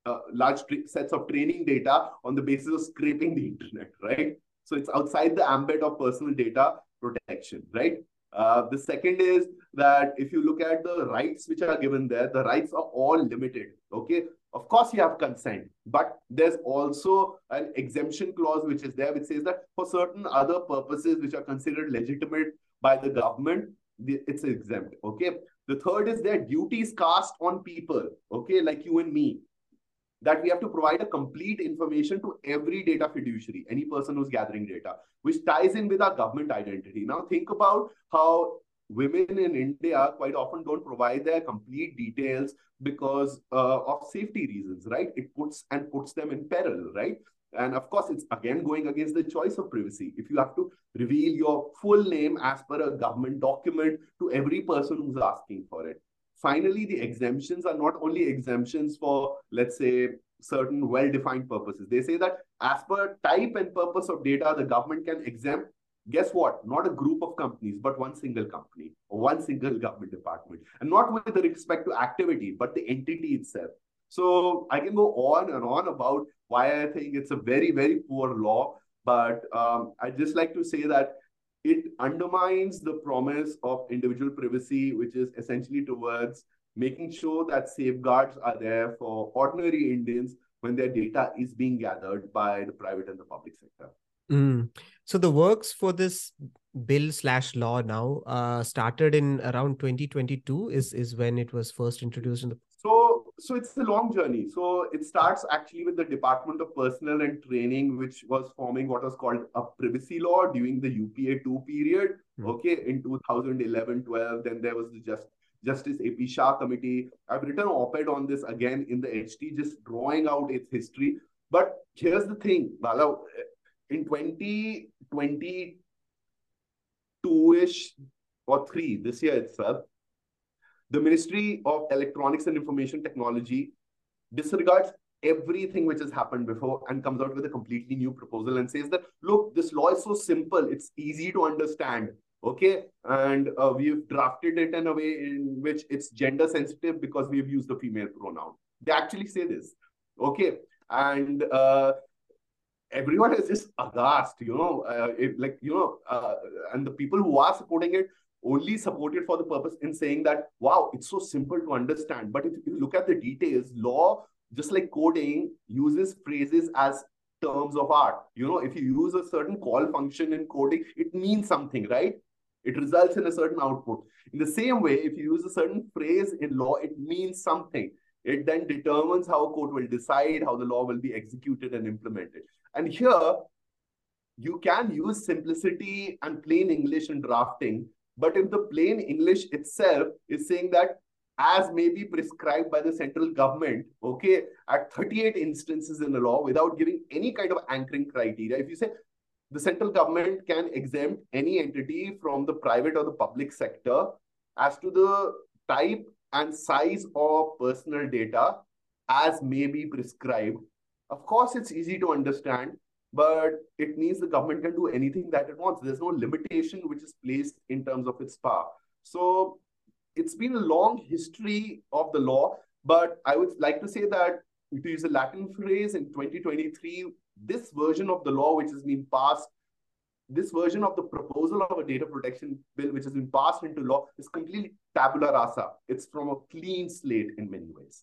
sets of training data on the basis of scraping the internet, right? So it's outside the ambit of personal data protection, right? The second is that if you look at the rights which are given there, the rights are all limited, okay? Of course, you have consent, but there's also an exemption clause which is there, which says that for certain other purposes which are considered legitimate by the government, it's exempt, okay? The third is their duties cast on people, okay, like you and me, that we have to provide a complete information to every data fiduciary, any person who's gathering data, which ties in with our government identity. Now, think about how women in India quite often don't provide their complete details because of safety reasons, right? It puts them in peril, right? And of course, it's again going against the choice of privacy. If you have to reveal your full name as per a government document to every person who's asking for it. Finally, the exemptions are not only exemptions for, let's say, certain well-defined purposes. They say that as per type and purpose of data, the government can exempt, guess what? Not a group of companies, but one single company or one single government department. And not with respect to activity, but the entity itself. So I can go on and on about why I think it's a very, very poor law. But I'd just like to say that it undermines the promise of individual privacy, which is essentially towards making sure that safeguards are there for ordinary Indians when their data is being gathered by the private and the public sector. So the works for this bill/law now started in around 2022 is when it was first introduced in the... So So it's a long journey. So it starts actually with the Department of Personnel and Training, which was forming what was called a privacy law during the UPA 2 period, okay, in 2011-12. Then there was the Justice AP Shah Committee. I've written an op-ed on this again in the HT, just drawing out its history. But here's the thing, Bala, in 2022-ish or 3, this year itself, the Ministry of Electronics and Information Technology disregards everything which has happened before and comes out with a completely new proposal and says that, look, this law is so simple, it's easy to understand, okay? And we've drafted it in a way in which it's gender sensitive because we've used the female pronoun. They actually say this, okay? And everyone is just aghast, and the people who are supporting it only support it for the purpose in saying that, wow, it's so simple to understand. But if you look at the details, law, just like coding, uses phrases as terms of art. If you use a certain call function in coding, it means something, right? It results in a certain output. In the same way, if you use a certain phrase in law, it means something. It then determines how a court will decide, how the law will be executed and implemented. And here, you can use simplicity and plain English in drafting, but if the plain English itself is saying that as may be prescribed by the central government, okay, at 38 instances in the law without giving any kind of anchoring criteria, if you say the central government can exempt any entity from the private or the public sector as to the type and size of personal data as may be prescribed, of course, it's easy to understand, but it means the government can do anything that it wants. There's no limitation which is placed in terms of its power. So it's been a long history of the law, but I would like to say that, to use a Latin phrase, in 2023, this version of the law which has been passed, this version of the proposal of a data protection bill which has been passed into law is completely tabula rasa. It's from a clean slate in many ways.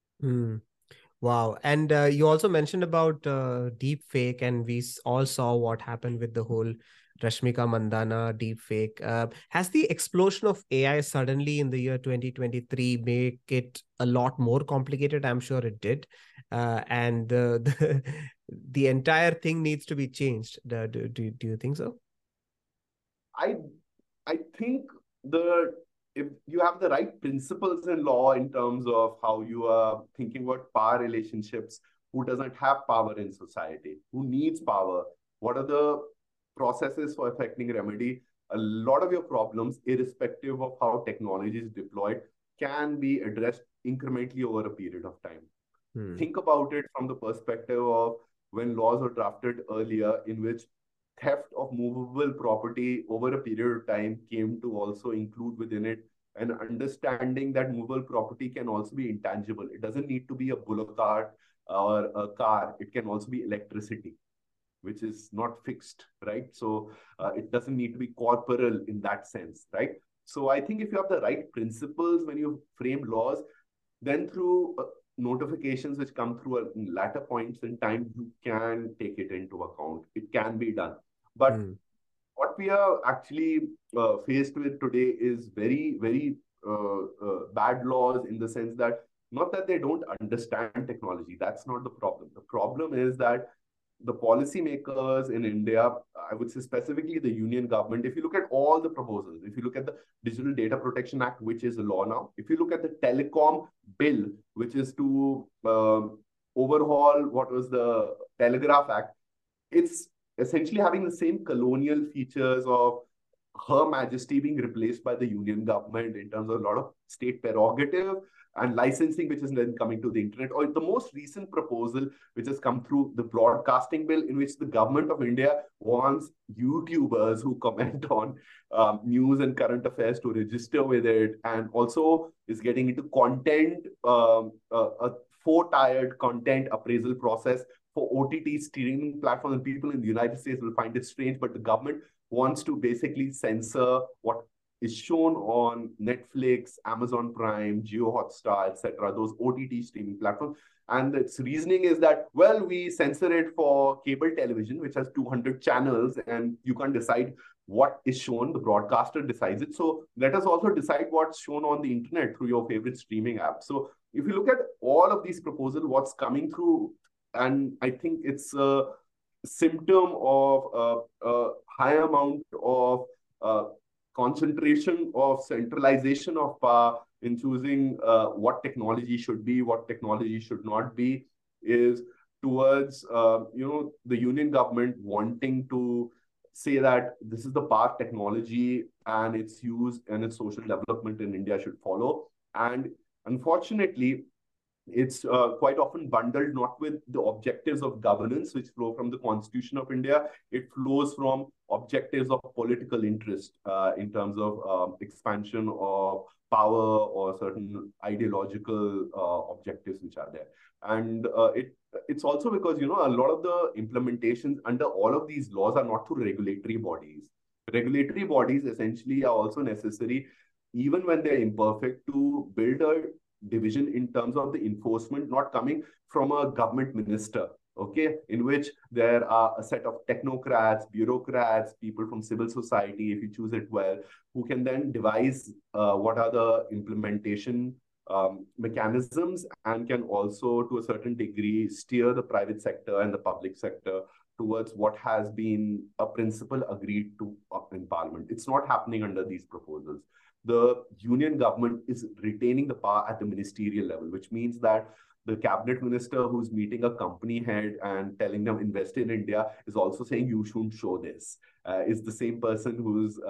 Wow. And you also mentioned about deep fake, and we all saw what happened with the whole Rashmika Mandana deep fake. Has the explosion of AI suddenly in the year 2023 make it a lot more complicated? I'm sure it did. And the entire thing needs to be changed. Do you think so? I think if you have the right principles in law in terms of how you are thinking about power relationships, who doesn't have power in society, who needs power, what are the processes for effecting remedy, a lot of your problems, irrespective of how technology is deployed, can be addressed incrementally over a period of time. Think about it from the perspective of when laws were drafted earlier, in which theft of movable property over a period of time came to also include within it an understanding that movable property can also be intangible. It doesn't need to be a bullock cart or a car. It can also be electricity, which is not fixed, right? So it doesn't need to be corporeal in that sense, right? So I think if you have the right principles when you frame laws, then through notifications which come through at latter points in time, you can take it into account. It can be done. But what we are actually faced with today is very, very bad laws, in the sense that, not that they don't understand technology. That's not the problem. The problem is that the policymakers in India, I would say specifically the union government, if you look at all the proposals, if you look at the Digital Data Protection Act, which is a law now, if you look at the telecom bill, which is to overhaul what was the Telegraph Act, it's essentially having the same colonial features of Her Majesty being replaced by the union government in terms of a lot of state prerogative and licensing, which is then coming to the internet. Or the most recent proposal, which has come through the broadcasting bill, in which the government of India wants YouTubers who comment on news and current affairs to register with it, and also is getting into content, a four-tiered content appraisal process for OTT streaming platforms. And people in the United States will find it strange, but the government wants to basically censor what is shown on Netflix, Amazon Prime, Jio Hotstar, etc., those OTT streaming platforms. And its reasoning is that, well, we censor it for cable television, which has 200 channels, and you can't decide what is shown. The broadcaster decides it. So let us also decide what's shown on the internet through your favorite streaming app. So if you look at all of these proposals, what's coming through, and I think it's a symptom of a high amount of uh, concentration of centralization of power in choosing what technology should be, what technology should not be, is towards the union government wanting to say that this is the path technology and its use and its social development in India should follow. And unfortunately, it's quite often bundled not with the objectives of governance, which flow from the Constitution of India. It flows from objectives of political interest in terms of expansion of power or certain ideological objectives which are there. And it's also because, a lot of the implementations under all of these laws are not through regulatory bodies. Regulatory bodies essentially are also necessary, even when they're imperfect, to build a division in terms of the enforcement not coming from a government minister, okay, in which there are a set of technocrats, bureaucrats, people from civil society, if you choose it well, who can then devise what are the implementation mechanisms, and can also, to a certain degree, steer the private sector and the public sector towards what has been a principle agreed to in Parliament. It's not happening under these proposals. The union government is retaining the power at the ministerial level, which means that the cabinet minister who's meeting a company head and telling them invest in India is also saying you shouldn't show this. Is the same person who's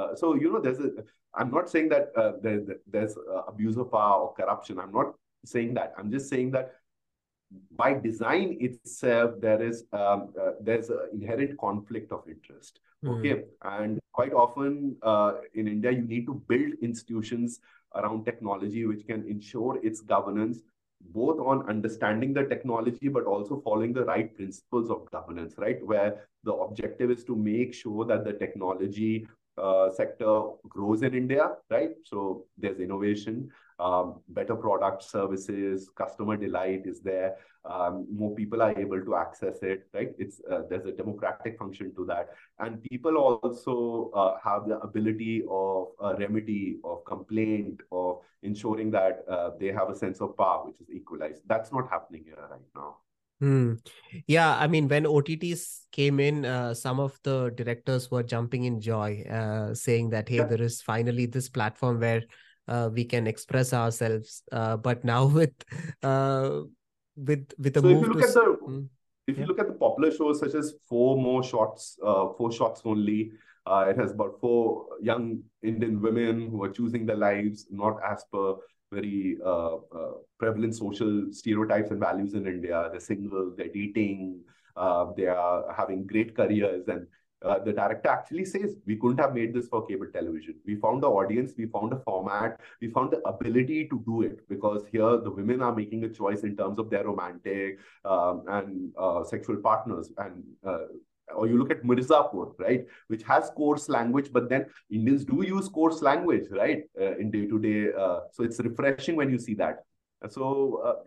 I'm not saying that there's abuse of power or corruption. I'm not saying that. I'm just saying that by design itself, there's an inherent conflict of interest. Okay. And quite often in India, you need to build institutions around technology which can ensure its governance, both on understanding the technology, but also following the right principles of governance, right? Where the objective is to make sure that the technology sector grows in India, right? So there's innovation, better product services, customer delight is there, more people are able to access it, right? There's a democratic function to that, and people also have the ability of remedy, of complaint, of ensuring that they have a sense of power which is equalized. That's not happening here right now. Yeah, I mean, when OTTs came in, some of the directors were jumping in joy, saying that, hey, there is finally this platform where we can express ourselves. But now with a move to... If you look at the popular shows such as Four Shots Only, it has about 4 young Indian women who are choosing their lives not as per very prevalent social stereotypes and values in India. They're single, they're dating, they are having great careers, and the director actually says, we couldn't have made this for cable television. We found the audience, we found a format, we found the ability to do it, because here the women are making a choice in terms of their romantic and sexual partners. And or you look at Mirzapur, right, which has coarse language, but then Indians do use coarse language, right, in day-to-day. So it's refreshing when you see that. So,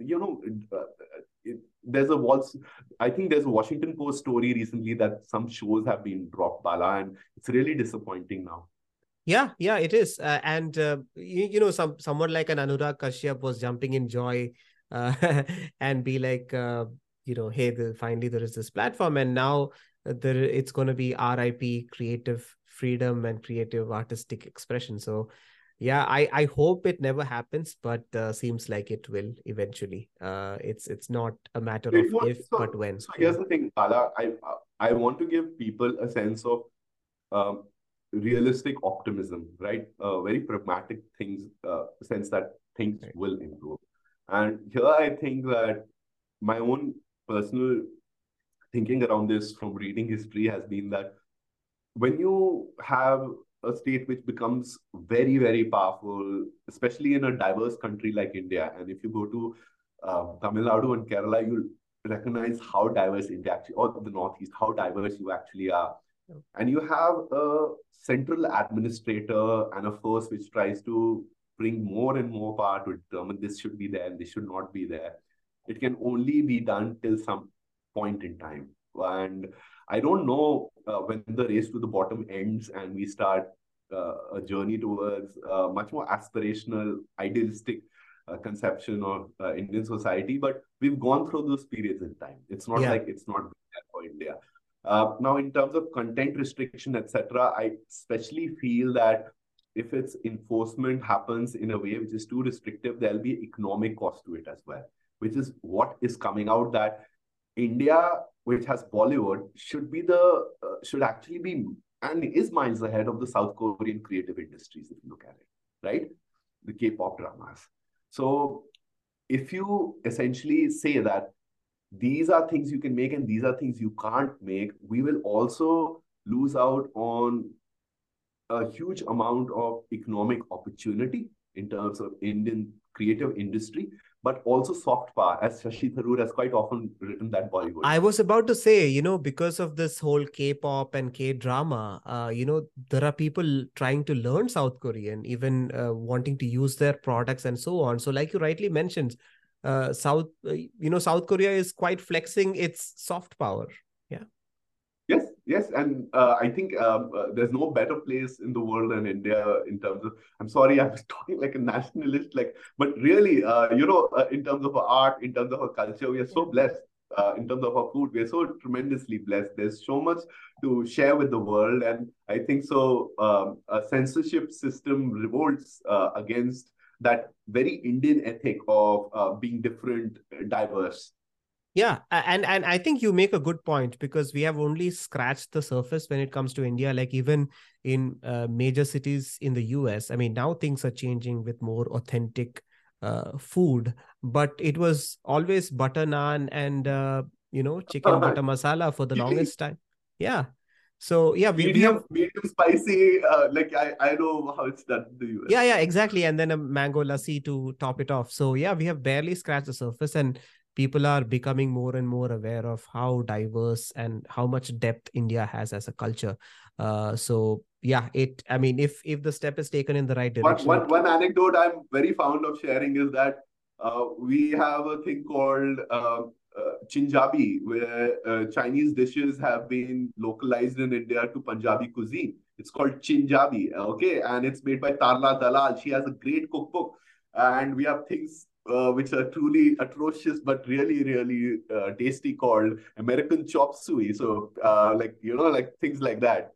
I think there's a Washington Post story recently that some shows have been dropped, Bala, and it's really disappointing now. Yeah, it is. And, someone like an Anurag Kashyap was jumping in joy and be like, hey, finally there is this platform, and now it's going to be RIP creative freedom and creative artistic expression. So yeah, I hope it never happens, but seems like it will eventually. It's not a matter of if, but when. So here's the thing, Bala. I want to give people a sense of realistic optimism, right? Very pragmatic sense that things will improve. And here I think that my own personal thinking around this from reading history has been that when you have a state which becomes very, very powerful, especially in a diverse country like India, and if you go to Tamil Nadu and Kerala, you'll recognize how diverse India actually, or the Northeast, how diverse you actually are. And you have a central administrator and a force which tries to bring more and more power to determine this should be there and this should not be there. It can only be done till some point in time. And I don't know when the race to the bottom ends and we start a journey towards much more aspirational, idealistic conception of Indian society. But we've gone through those periods in time. It's not Yeah. like it's not been there for India. Now, in terms of content restriction, etc., I especially feel that if its enforcement happens in a way which is too restrictive, there'll be economic cost to it as well, which is what is coming out that India, which has Bollywood, should actually be and is miles ahead of the South Korean creative industries if you look at it, right? The K-pop dramas. So if you essentially say that these are things you can make and these are things you can't make, we will also lose out on a huge amount of economic opportunity in terms of Indian creative industry, but also soft power, as Shashi Tharoor has quite often written that Bollywood. I was about to say, because of this whole K-pop and K-drama, there are people trying to learn South Korean, even wanting to use their products and so on. So, like you rightly mentioned, South Korea is quite flexing its soft power. Yeah. Yes, yes, and I think there's no better place in the world than India in terms of. I'm sorry, I was talking like a nationalist, but really, in terms of our art, in terms of our culture, we are so blessed. In terms of our food, we are so tremendously blessed. There's so much to share with the world, and I think so. A censorship system revolts against that very Indian ethic of being different, diverse. Yeah, and I think you make a good point, because we have only scratched the surface when it comes to India. Like, even in major cities in the US, I mean, now things are changing with more authentic food, but it was always butter naan and chicken butter masala for the longest time. Yeah. So yeah, we have. Medium spicy. I know how it's done in the US. Yeah, exactly. And then a mango lassi to top it off. So yeah, we have barely scratched the surface, and people are becoming more and more aware of how diverse and how much depth India has as a culture. So yeah, I mean, if the step is taken in the right One, direction, one, one anecdote I'm very fond of sharing is that we have a thing called Chinjabi, where Chinese dishes have been localized in India to Punjabi cuisine. It's called Chinjabi, okay, and it's made by Tarla Dalal. She has a great cookbook, and we have things which are truly atrocious but really, really tasty called American chop suey. So, like things like that,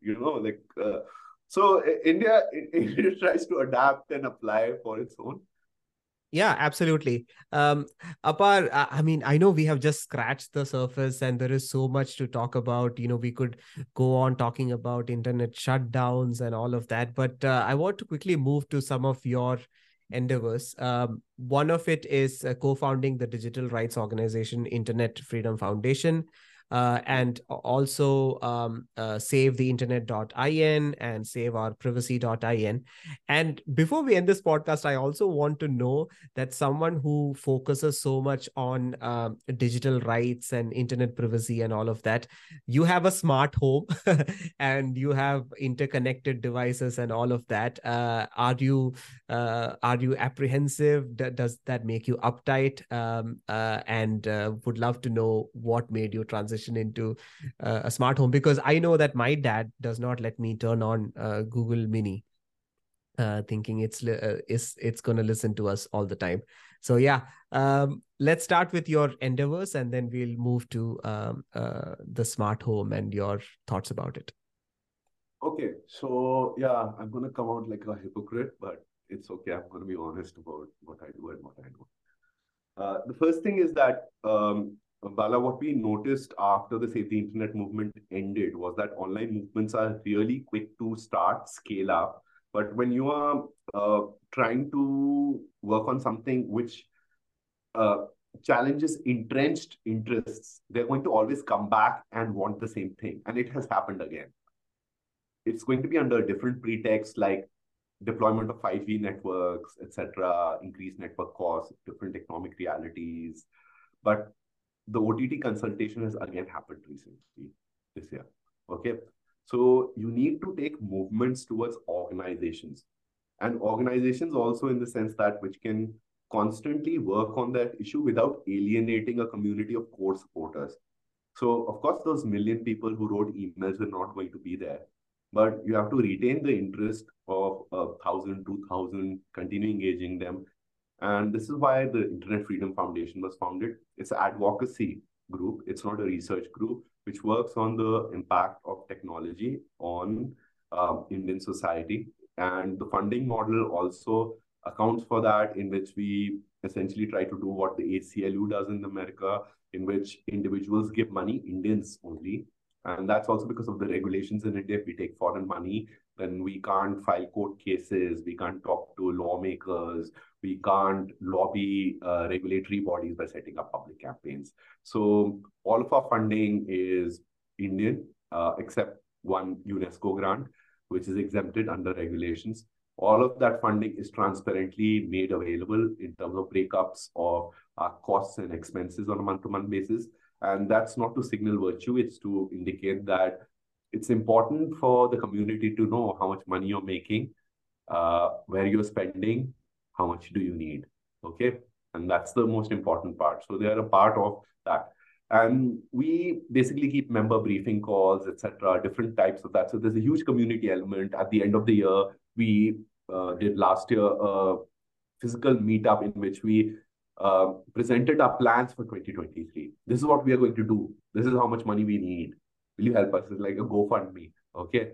so India tries to adapt and apply for its own. yeah, absolutely. Apar, I mean, I know we have just scratched the surface and there is so much to talk about. We could go on talking about internet shutdowns and all of that, but I want to quickly move to some of your endeavors. One of it is co-founding the digital rights organization Internet Freedom Foundation. And also save the internet.in and save our privacy.in. And before we end this podcast, I also want to know that someone who focuses so much on digital rights and internet privacy and all of that, you have a smart home and you have interconnected devices and all of that. Are you apprehensive? Does that make you uptight? And would love to know what made you transition into a smart home, because I know that my dad does not let me turn on Google Mini, thinking it's going to listen to us all the time. So yeah, let's start with your endeavors and then we'll move to the smart home and your thoughts about it. Okay, so yeah, I'm gonna come out like a hypocrite, but it's okay. I'm gonna be honest about what I do and what I don't. The first thing is that, Bala, what we noticed after the Save the Internet movement ended was that online movements are really quick to start, scale up. But when you are trying to work on something which uh, challenges entrenched interests, they're going to always come back and want the same thing. And it has happened again. It's going to be under a different pretext, like deployment of 5G networks, etc., increased network costs, different economic realities. But the OTT consultation has again happened recently this year. Okay. So you need to take movements towards organizations, and organizations also in the sense that which can constantly work on that issue without alienating a community of core supporters. So, of course, those million people who wrote emails are not going to be there. But you have to retain the interest of 1,000, 2,000, continue engaging them. And this is why the Internet Freedom Foundation was founded. It's an advocacy group. It's not a research group, which works on the impact of technology on Indian society. And the funding model also accounts for that, in which we essentially try to do what the ACLU does in America, in which individuals give money, Indians only. And that's also because of the regulations in India. If we take foreign money, then we can't file court cases, we can't talk to lawmakers, we can't lobby regulatory bodies by setting up public campaigns. So all of our funding is Indian, except one UNESCO grant, which is exempted under regulations. All of that funding is transparently made available in terms of breakups of costs and expenses on a month-to-month basis. And that's not to signal virtue, it's to indicate that it's important for the community to know how much money you're making, where you're spending, how much do you need, okay? And that's the most important part. So they are a part of that. And we basically keep member briefing calls, etc., different types of that. So there's a huge community element. At the end of the year, we did last year a physical meetup in which we presented our plans for 2023. This is what we are going to do. This is how much money we need. Will you help us? It's like a GoFundMe, okay?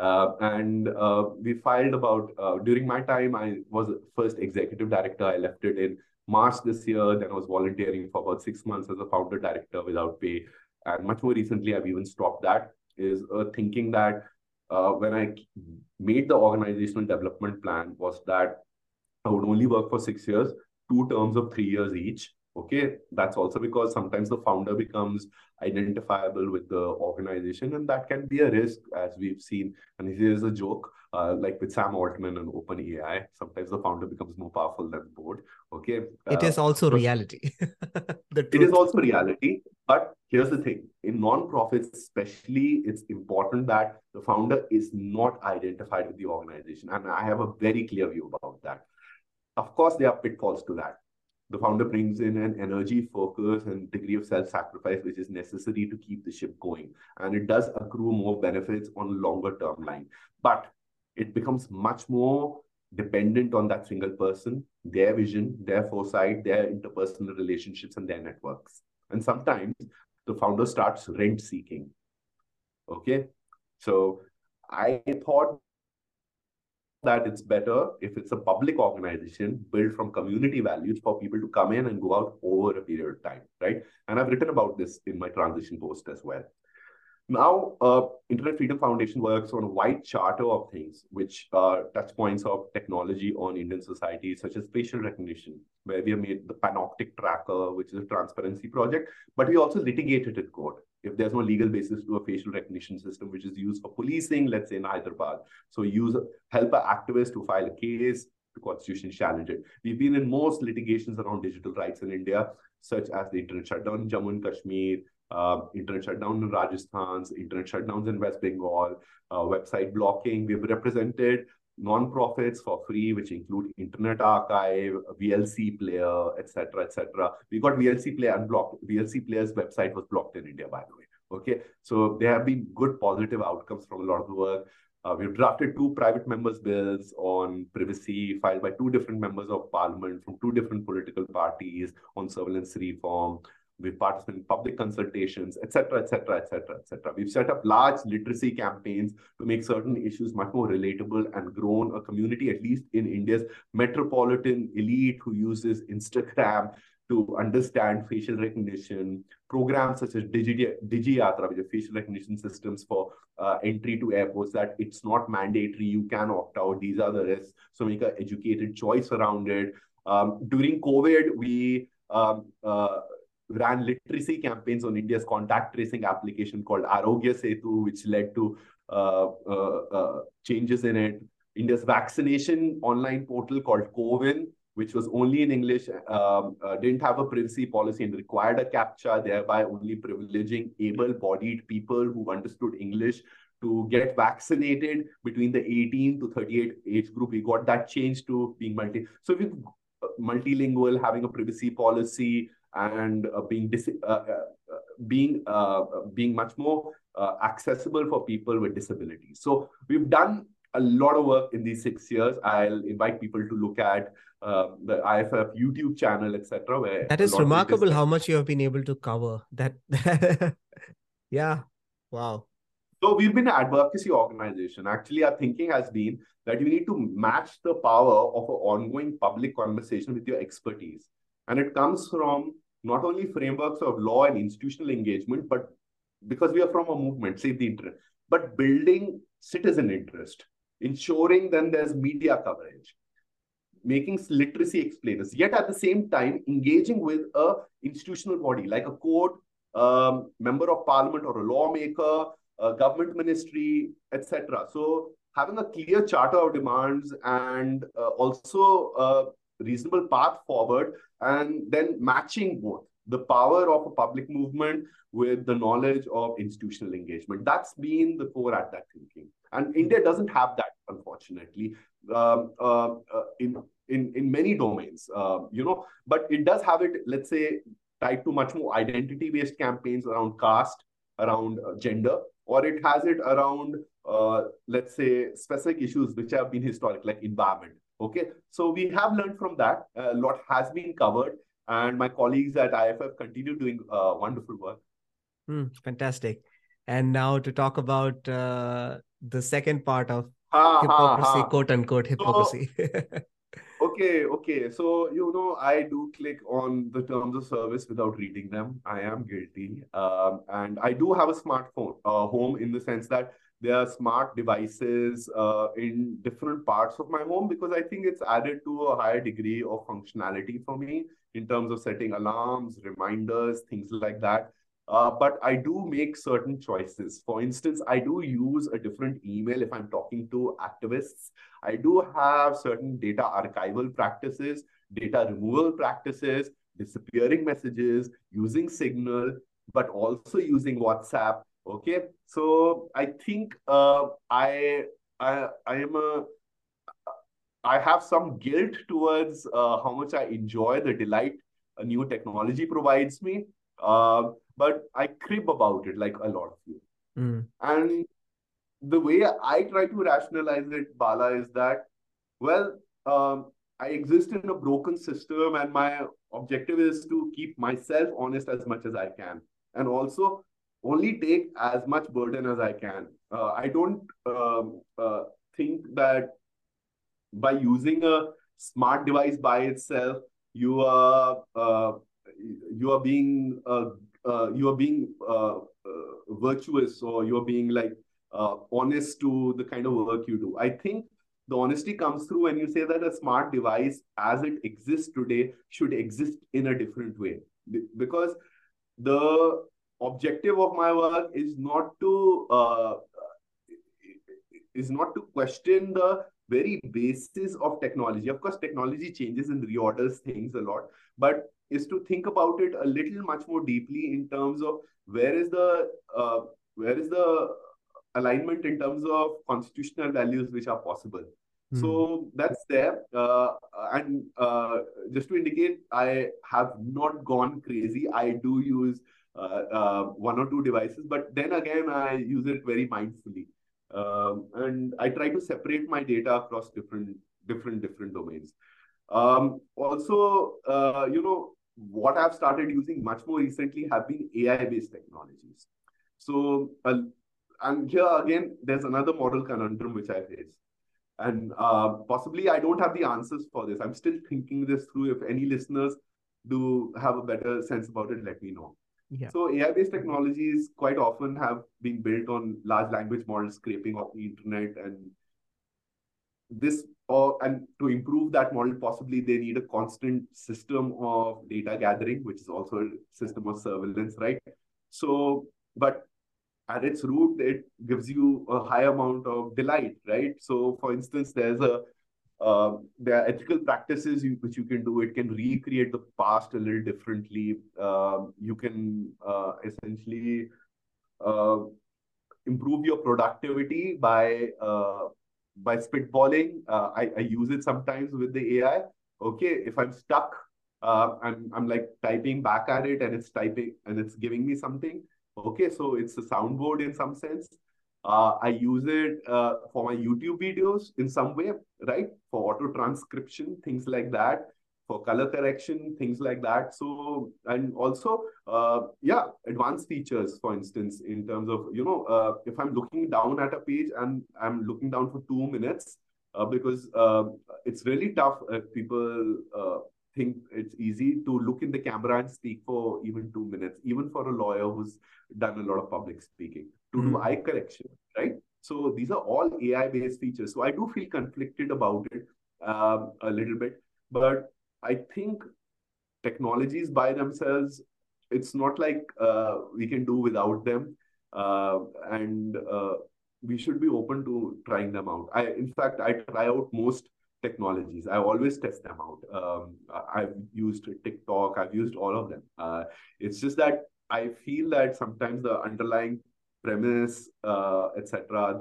And we filed about, during my time, I was first executive director. I left it in March this year. Then I was volunteering for about 6 months as a founder director without pay. And much more recently, I've even stopped that, is thinking that when I made the organizational development plan was that I would only work for 6 years, 2 terms of 3 years each. Okay, that's also because sometimes the founder becomes identifiable with the organization, and that can be a risk, as we've seen. And here's a joke, like with Sam Altman and OpenAI, sometimes the founder becomes more powerful than the board. Okay, it is also reality. It is also reality, but here's the thing: in non-profits, especially, it's important that the founder is not identified with the organization, and I have a very clear view about that. Of course, there are pitfalls to that. The founder brings in an energy, focus, and degree of self-sacrifice, which is necessary to keep the ship going. And it does accrue more benefits on a longer term line. But it becomes much more dependent on that single person, their vision, their foresight, their interpersonal relationships, and their networks. And sometimes the founder starts rent seeking. Okay. So I thought that it's better if it's a public organization built from community values for people to come in and go out over a period of time, right? And I've written about this in my transition post as well. Now, Internet Freedom Foundation works on a wide charter of things, which are touch points of technology on Indian society, such as facial recognition, where we have made the Panoptic Tracker, which is a transparency project, but we also litigated in court. If there's no legal basis to a facial recognition system, which is used for policing, let's say in Hyderabad. So help an activist to file a case, the constitution challenge it. We've been in most litigations around digital rights in India, such as the internet shutdown in Jammu and Kashmir, internet shutdown in Rajasthan, internet shutdowns in West Bengal, website blocking. We've represented non-profits for free, which include Internet Archive, VLC Player, etc., etc. We got VLC Player unblocked. VLC Player's website was blocked in India, by the way. Okay, so there have been good positive outcomes from a lot of the work. We've drafted 2 private members' bills on privacy, filed by 2 different members of parliament from 2 different political parties on surveillance reform. We've participated in public consultations, etc., etc., etc., etc. We've set up large literacy campaigns to make certain issues much more relatable and grown a community, at least in India's metropolitan elite, who uses Instagram to understand facial recognition. Programs such as DigiYatra, which are facial recognition systems for entry to airports, that it's not mandatory, you can opt out, these are the risks, so make an educated choice around it. During COVID, we ran literacy campaigns on India's contact tracing application called Arogya Setu, which led to changes in it. India's vaccination online portal called CoWIN, which was only in English, didn't have a privacy policy and required a CAPTCHA, thereby only privileging able-bodied people who understood English to get vaccinated between the 18 to 38 age group. We got that changed to being multi. So we've multilingual, having a privacy policy, and being much more accessible for people with disabilities. So we've done a lot of work in these 6 years. I'll invite people to look at the IFF YouTube channel, etc., where That a is lot of it is remarkable done. how much you have been able to cover. That, yeah, wow. So we've been an advocacy organization. Actually, our thinking has been that you need to match the power of an ongoing public conversation with your expertise. And it comes from not only frameworks of law and institutional engagement, but because we are from a movement, Save the Internet, but building citizen interest, ensuring then there's media coverage, making literacy explainers, yet at the same time engaging with a institutional body like a court, member of parliament or a lawmaker, a government ministry, etc. So having a clear charter of demands and also a reasonable path forward, and then matching both the power of a public movement with the knowledge of institutional engagement. That's been the core at that thinking. And India doesn't have that, unfortunately, in many domains, but it does have it, let's say, tied to much more identity-based campaigns around caste, around gender, or it has it around, let's say, specific issues which have been historic, like environment. Okay, so we have learned from that. A lot has been covered, and my colleagues at IFF continue doing wonderful work. Fantastic. And now to talk about the second part of hypocrisy, quote unquote hypocrisy. Okay. So, I do click on the terms of service without reading them. I am guilty. And I do have a smartphone home, in the sense that there are smart devices in different parts of my home, because I think it's added to a higher degree of functionality for me in terms of setting alarms, reminders, things like that. But I do make certain choices. For instance, I do use a different email if I'm talking to activists. I do have certain data archival practices, data removal practices, disappearing messages, using Signal, but also using WhatsApp. Okay, so I think I have some guilt towards how much I enjoy the delight a new technology provides me. But I crib about it like a lot of you. And the way I try to rationalize it, Bala, is that, well, I exist in a broken system, and my objective is to keep myself honest as much as I can, and also only take as much burden as I can. I don't think that by using a smart device by itself, you are being virtuous, or you're being like honest to the kind of work you do. I think the honesty comes through when you say that a smart device as it exists today should exist in a different way, because the objective of my work is not to question the very basis of technology. Of course, technology changes and reorders things a lot, but is to think about it a little much more deeply in terms of where is the alignment in terms of constitutional values which are possible. So that's there. And just to indicate, I have not gone crazy. I do use one or two devices, but then again, I use it very mindfully. And I try to separate my data across different domains. Also, what I've started using much more recently have been AI-based technologies. So, and here again, there's another moral conundrum which I face. And possibly I don't have the answers for this. I'm still thinking this through. If any listeners do have a better sense about it, let me know. Yeah. So AI-based technologies quite often have been built on large language models scraping off the internet, and to improve that model, possibly they need a constant system of data gathering, which is also a system of surveillance, right? So, but at its root, it gives you a high amount of delight, right? So, for instance, there are ethical practices which you can do. It can recreate the past a little differently. You can essentially improve your productivity by spitballing. I use it sometimes with the AI. Okay, if I'm stuck, I'm like typing back at it, and it's typing and it's giving me something. Okay, so it's a soundboard in some sense. I use it for my YouTube videos in some way, right? For auto transcription, things like that, for color correction, things like that. So, and also, yeah, advanced features, for instance, in terms of, if I'm looking down at a page and I'm looking down for 2 minutes, because it's really tough if people think it's easy to look in the camera and speak for even 2 minutes, even for a lawyer who's done a lot of public speaking, to do eye correction, right? So these are all AI-based features. So I do feel conflicted about it a little bit, but I think technologies by themselves, it's not like we can do without them. And we should be open to trying them out. In fact, I try out most technologies. I always test them out. I've used TikTok. I've used all of them. It's just that I feel that sometimes the underlying premise, etc.,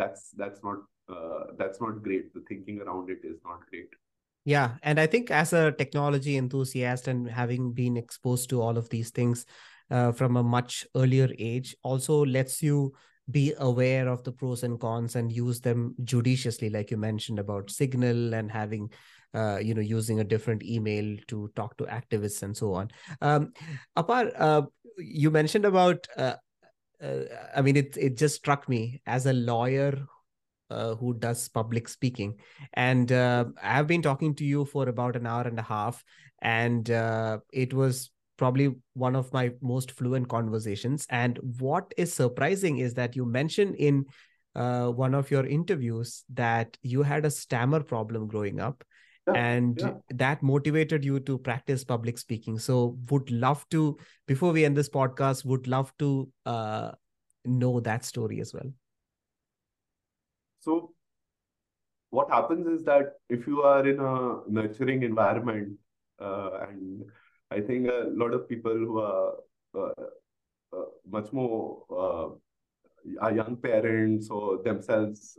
that's not great. The thinking around it is not great. Yeah. And I think as a technology enthusiast and having been exposed to all of these things from a much earlier age also lets you be aware of the pros and cons and use them judiciously, like you mentioned about Signal and having, using a different email to talk to activists and so on. Apar, you mentioned about, I mean, it just struck me as a lawyer who does public speaking. And I've been talking to you for about an hour and a half, and it was probably one of my most fluent conversations. And what is surprising is that you mentioned in one of your interviews that you had a stammer problem growing up. Yeah, And yeah. that motivated you to practice public speaking. So, would love to, before we end this podcast, would love to know that story as well. So what happens is that if you are in a nurturing environment, and I think a lot of people who are much more are young parents or themselves,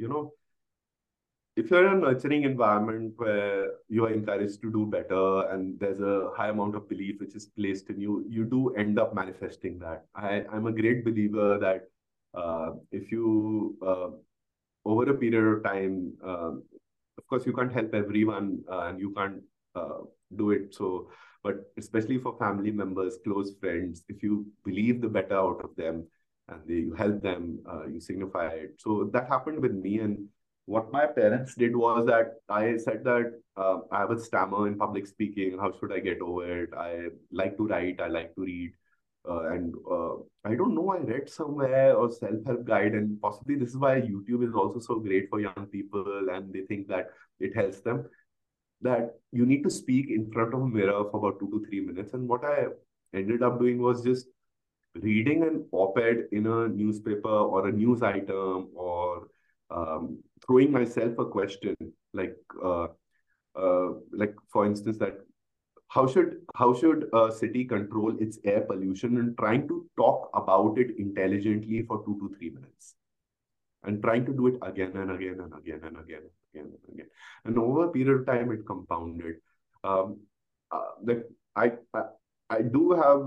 if you're in a nurturing environment where you are encouraged to do better and there's a high amount of belief which is placed in you, you do end up manifesting that. I'm a great believer that if you over a period of time, of course, you can't help everyone and you can't uh, do it. So, but especially for family members, close friends, if you believe the better out of them and you help them, you signify it. So that happened with me. And what my parents did was that I said that I have a stammer in public speaking. How should I get over it? I like to write, I like to read. And I don't know, I read somewhere or self-help guide, and possibly this is why YouTube is also so great for young people, and they think that it helps them, that you need to speak in front of a mirror for about 2 to 3 minutes. And what I ended up doing was just reading an op-ed in a newspaper or a news item, or throwing myself a question like, like for instance, that how should a city control its air pollution, and trying to talk about it intelligently for 2 to 3 minutes, and trying to do it again and again and again and again and again and again. And over a period of time, it compounded. Um, like I I do have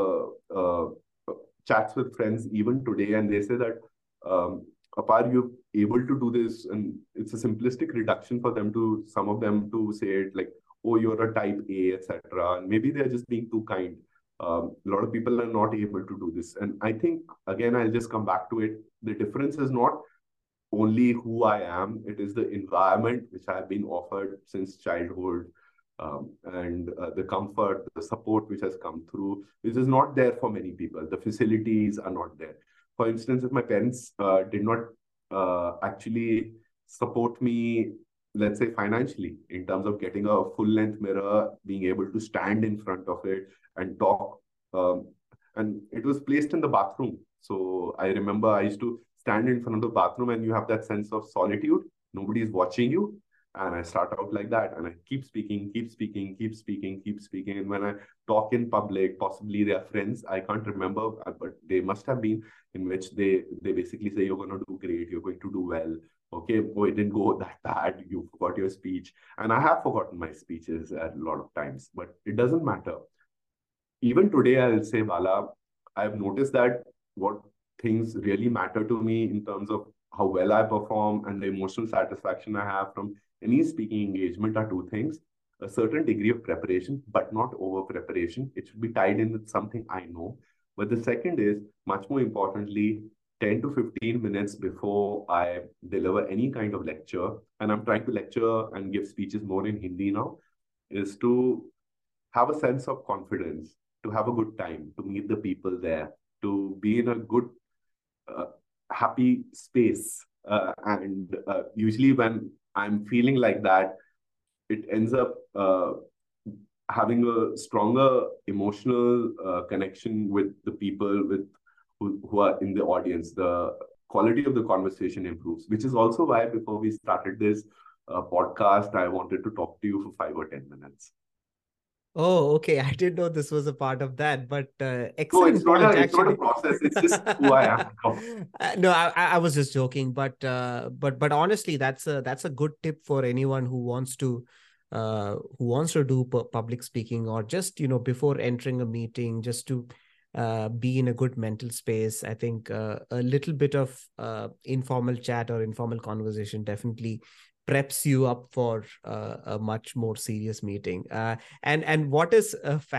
chats with friends even today, and they say that apart you're able to do this, and it's a simplistic reduction for them to some of them to say it like, oh, you're a type A, etc. And maybe they're just being too kind. A lot of people are not able to do this. And I think, again, I'll just come back to it. The difference is not only who I am, it is the environment which I've been offered since childhood, and the comfort, the support which has come through, which is not there for many people. The facilities are not there. For instance, if my parents did not actually support me, let's say financially, in terms of getting a full length mirror, being able to stand in front of it and talk. And it was placed in the bathroom. So I remember I used to stand in front of the bathroom, and you have that sense of solitude. Nobody is watching you. And I start out like that, and I keep speaking, keep speaking, keep speaking, keep speaking. And when I talk in public, possibly they are friends, I can't remember, but they must have been, in which they basically say, you're going to do great, you're going to do well. Okay, oh, it didn't go that bad. You forgot your speech. And I have forgotten my speeches a lot of times, but it doesn't matter. Even today, I'll say, Bala, I've noticed that what things really matter to me in terms of how well I perform and the emotional satisfaction I have from any speaking engagement are two things. A certain degree of preparation, but not over preparation. It should be tied in with something I know. But the second is, much more importantly, 10 to 15 minutes before I deliver any kind of lecture, and I'm trying to lecture and give speeches more in Hindi now, is to have a sense of confidence, to have a good time, to meet the people there, to be in a good, uh, happy space. And usually, when I'm feeling like that, it ends up having a stronger emotional connection with the people who are in the audience. The quality of the conversation improves, which is also why before we started this podcast, I wanted to talk to you for 5 or 10 minutes. Oh, okay. I didn't know this was a part of that, but No, it's excellent not a point, it's not a actually. process. It's just who I am now. No, I was just joking, but honestly, that's a good tip for anyone who wants to do public speaking, or just before entering a meeting, just to be in a good mental space. I think a little bit of informal chat or informal conversation definitely preps you up for a much more serious meeting. And what is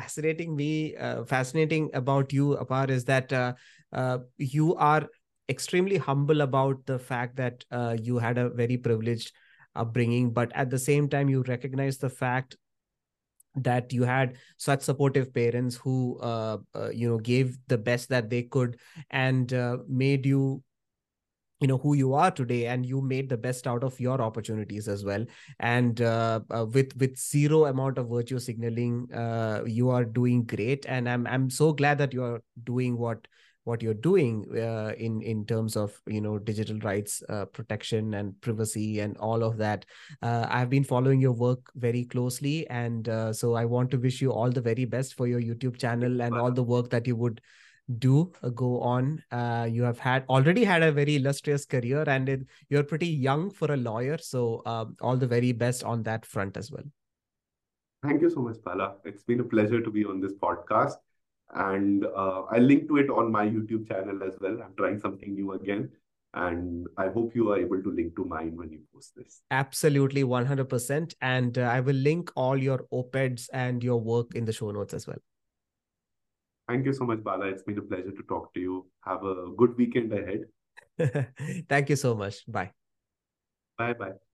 fascinating about you, Apar, is that you are extremely humble about the fact that you had a very privileged upbringing, but at the same time you recognize the fact that you had such supportive parents who gave the best that they could, and made you who you are today, and you made the best out of your opportunities as well. And with zero amount of virtue signaling, you are doing great, and I'm so glad that you're doing what you're doing in terms of digital rights protection and privacy and all of that. I've been following your work very closely, and so I want to wish you all the very best for your YouTube channel and all the work that you would do go on. You have already had a very illustrious career, and you're pretty young for a lawyer. So all the very best on that front as well. Thank you so much, Bala. It's been a pleasure to be on this podcast. And I'll link to it on my YouTube channel as well. I'm trying something new again. And I hope you are able to link to mine when you post this. Absolutely, 100%. And I will link all your op-eds and your work in the show notes as well. Thank you so much, Bala. It's been a pleasure to talk to you. Have a good weekend ahead. Thank you so much. Bye. Bye bye.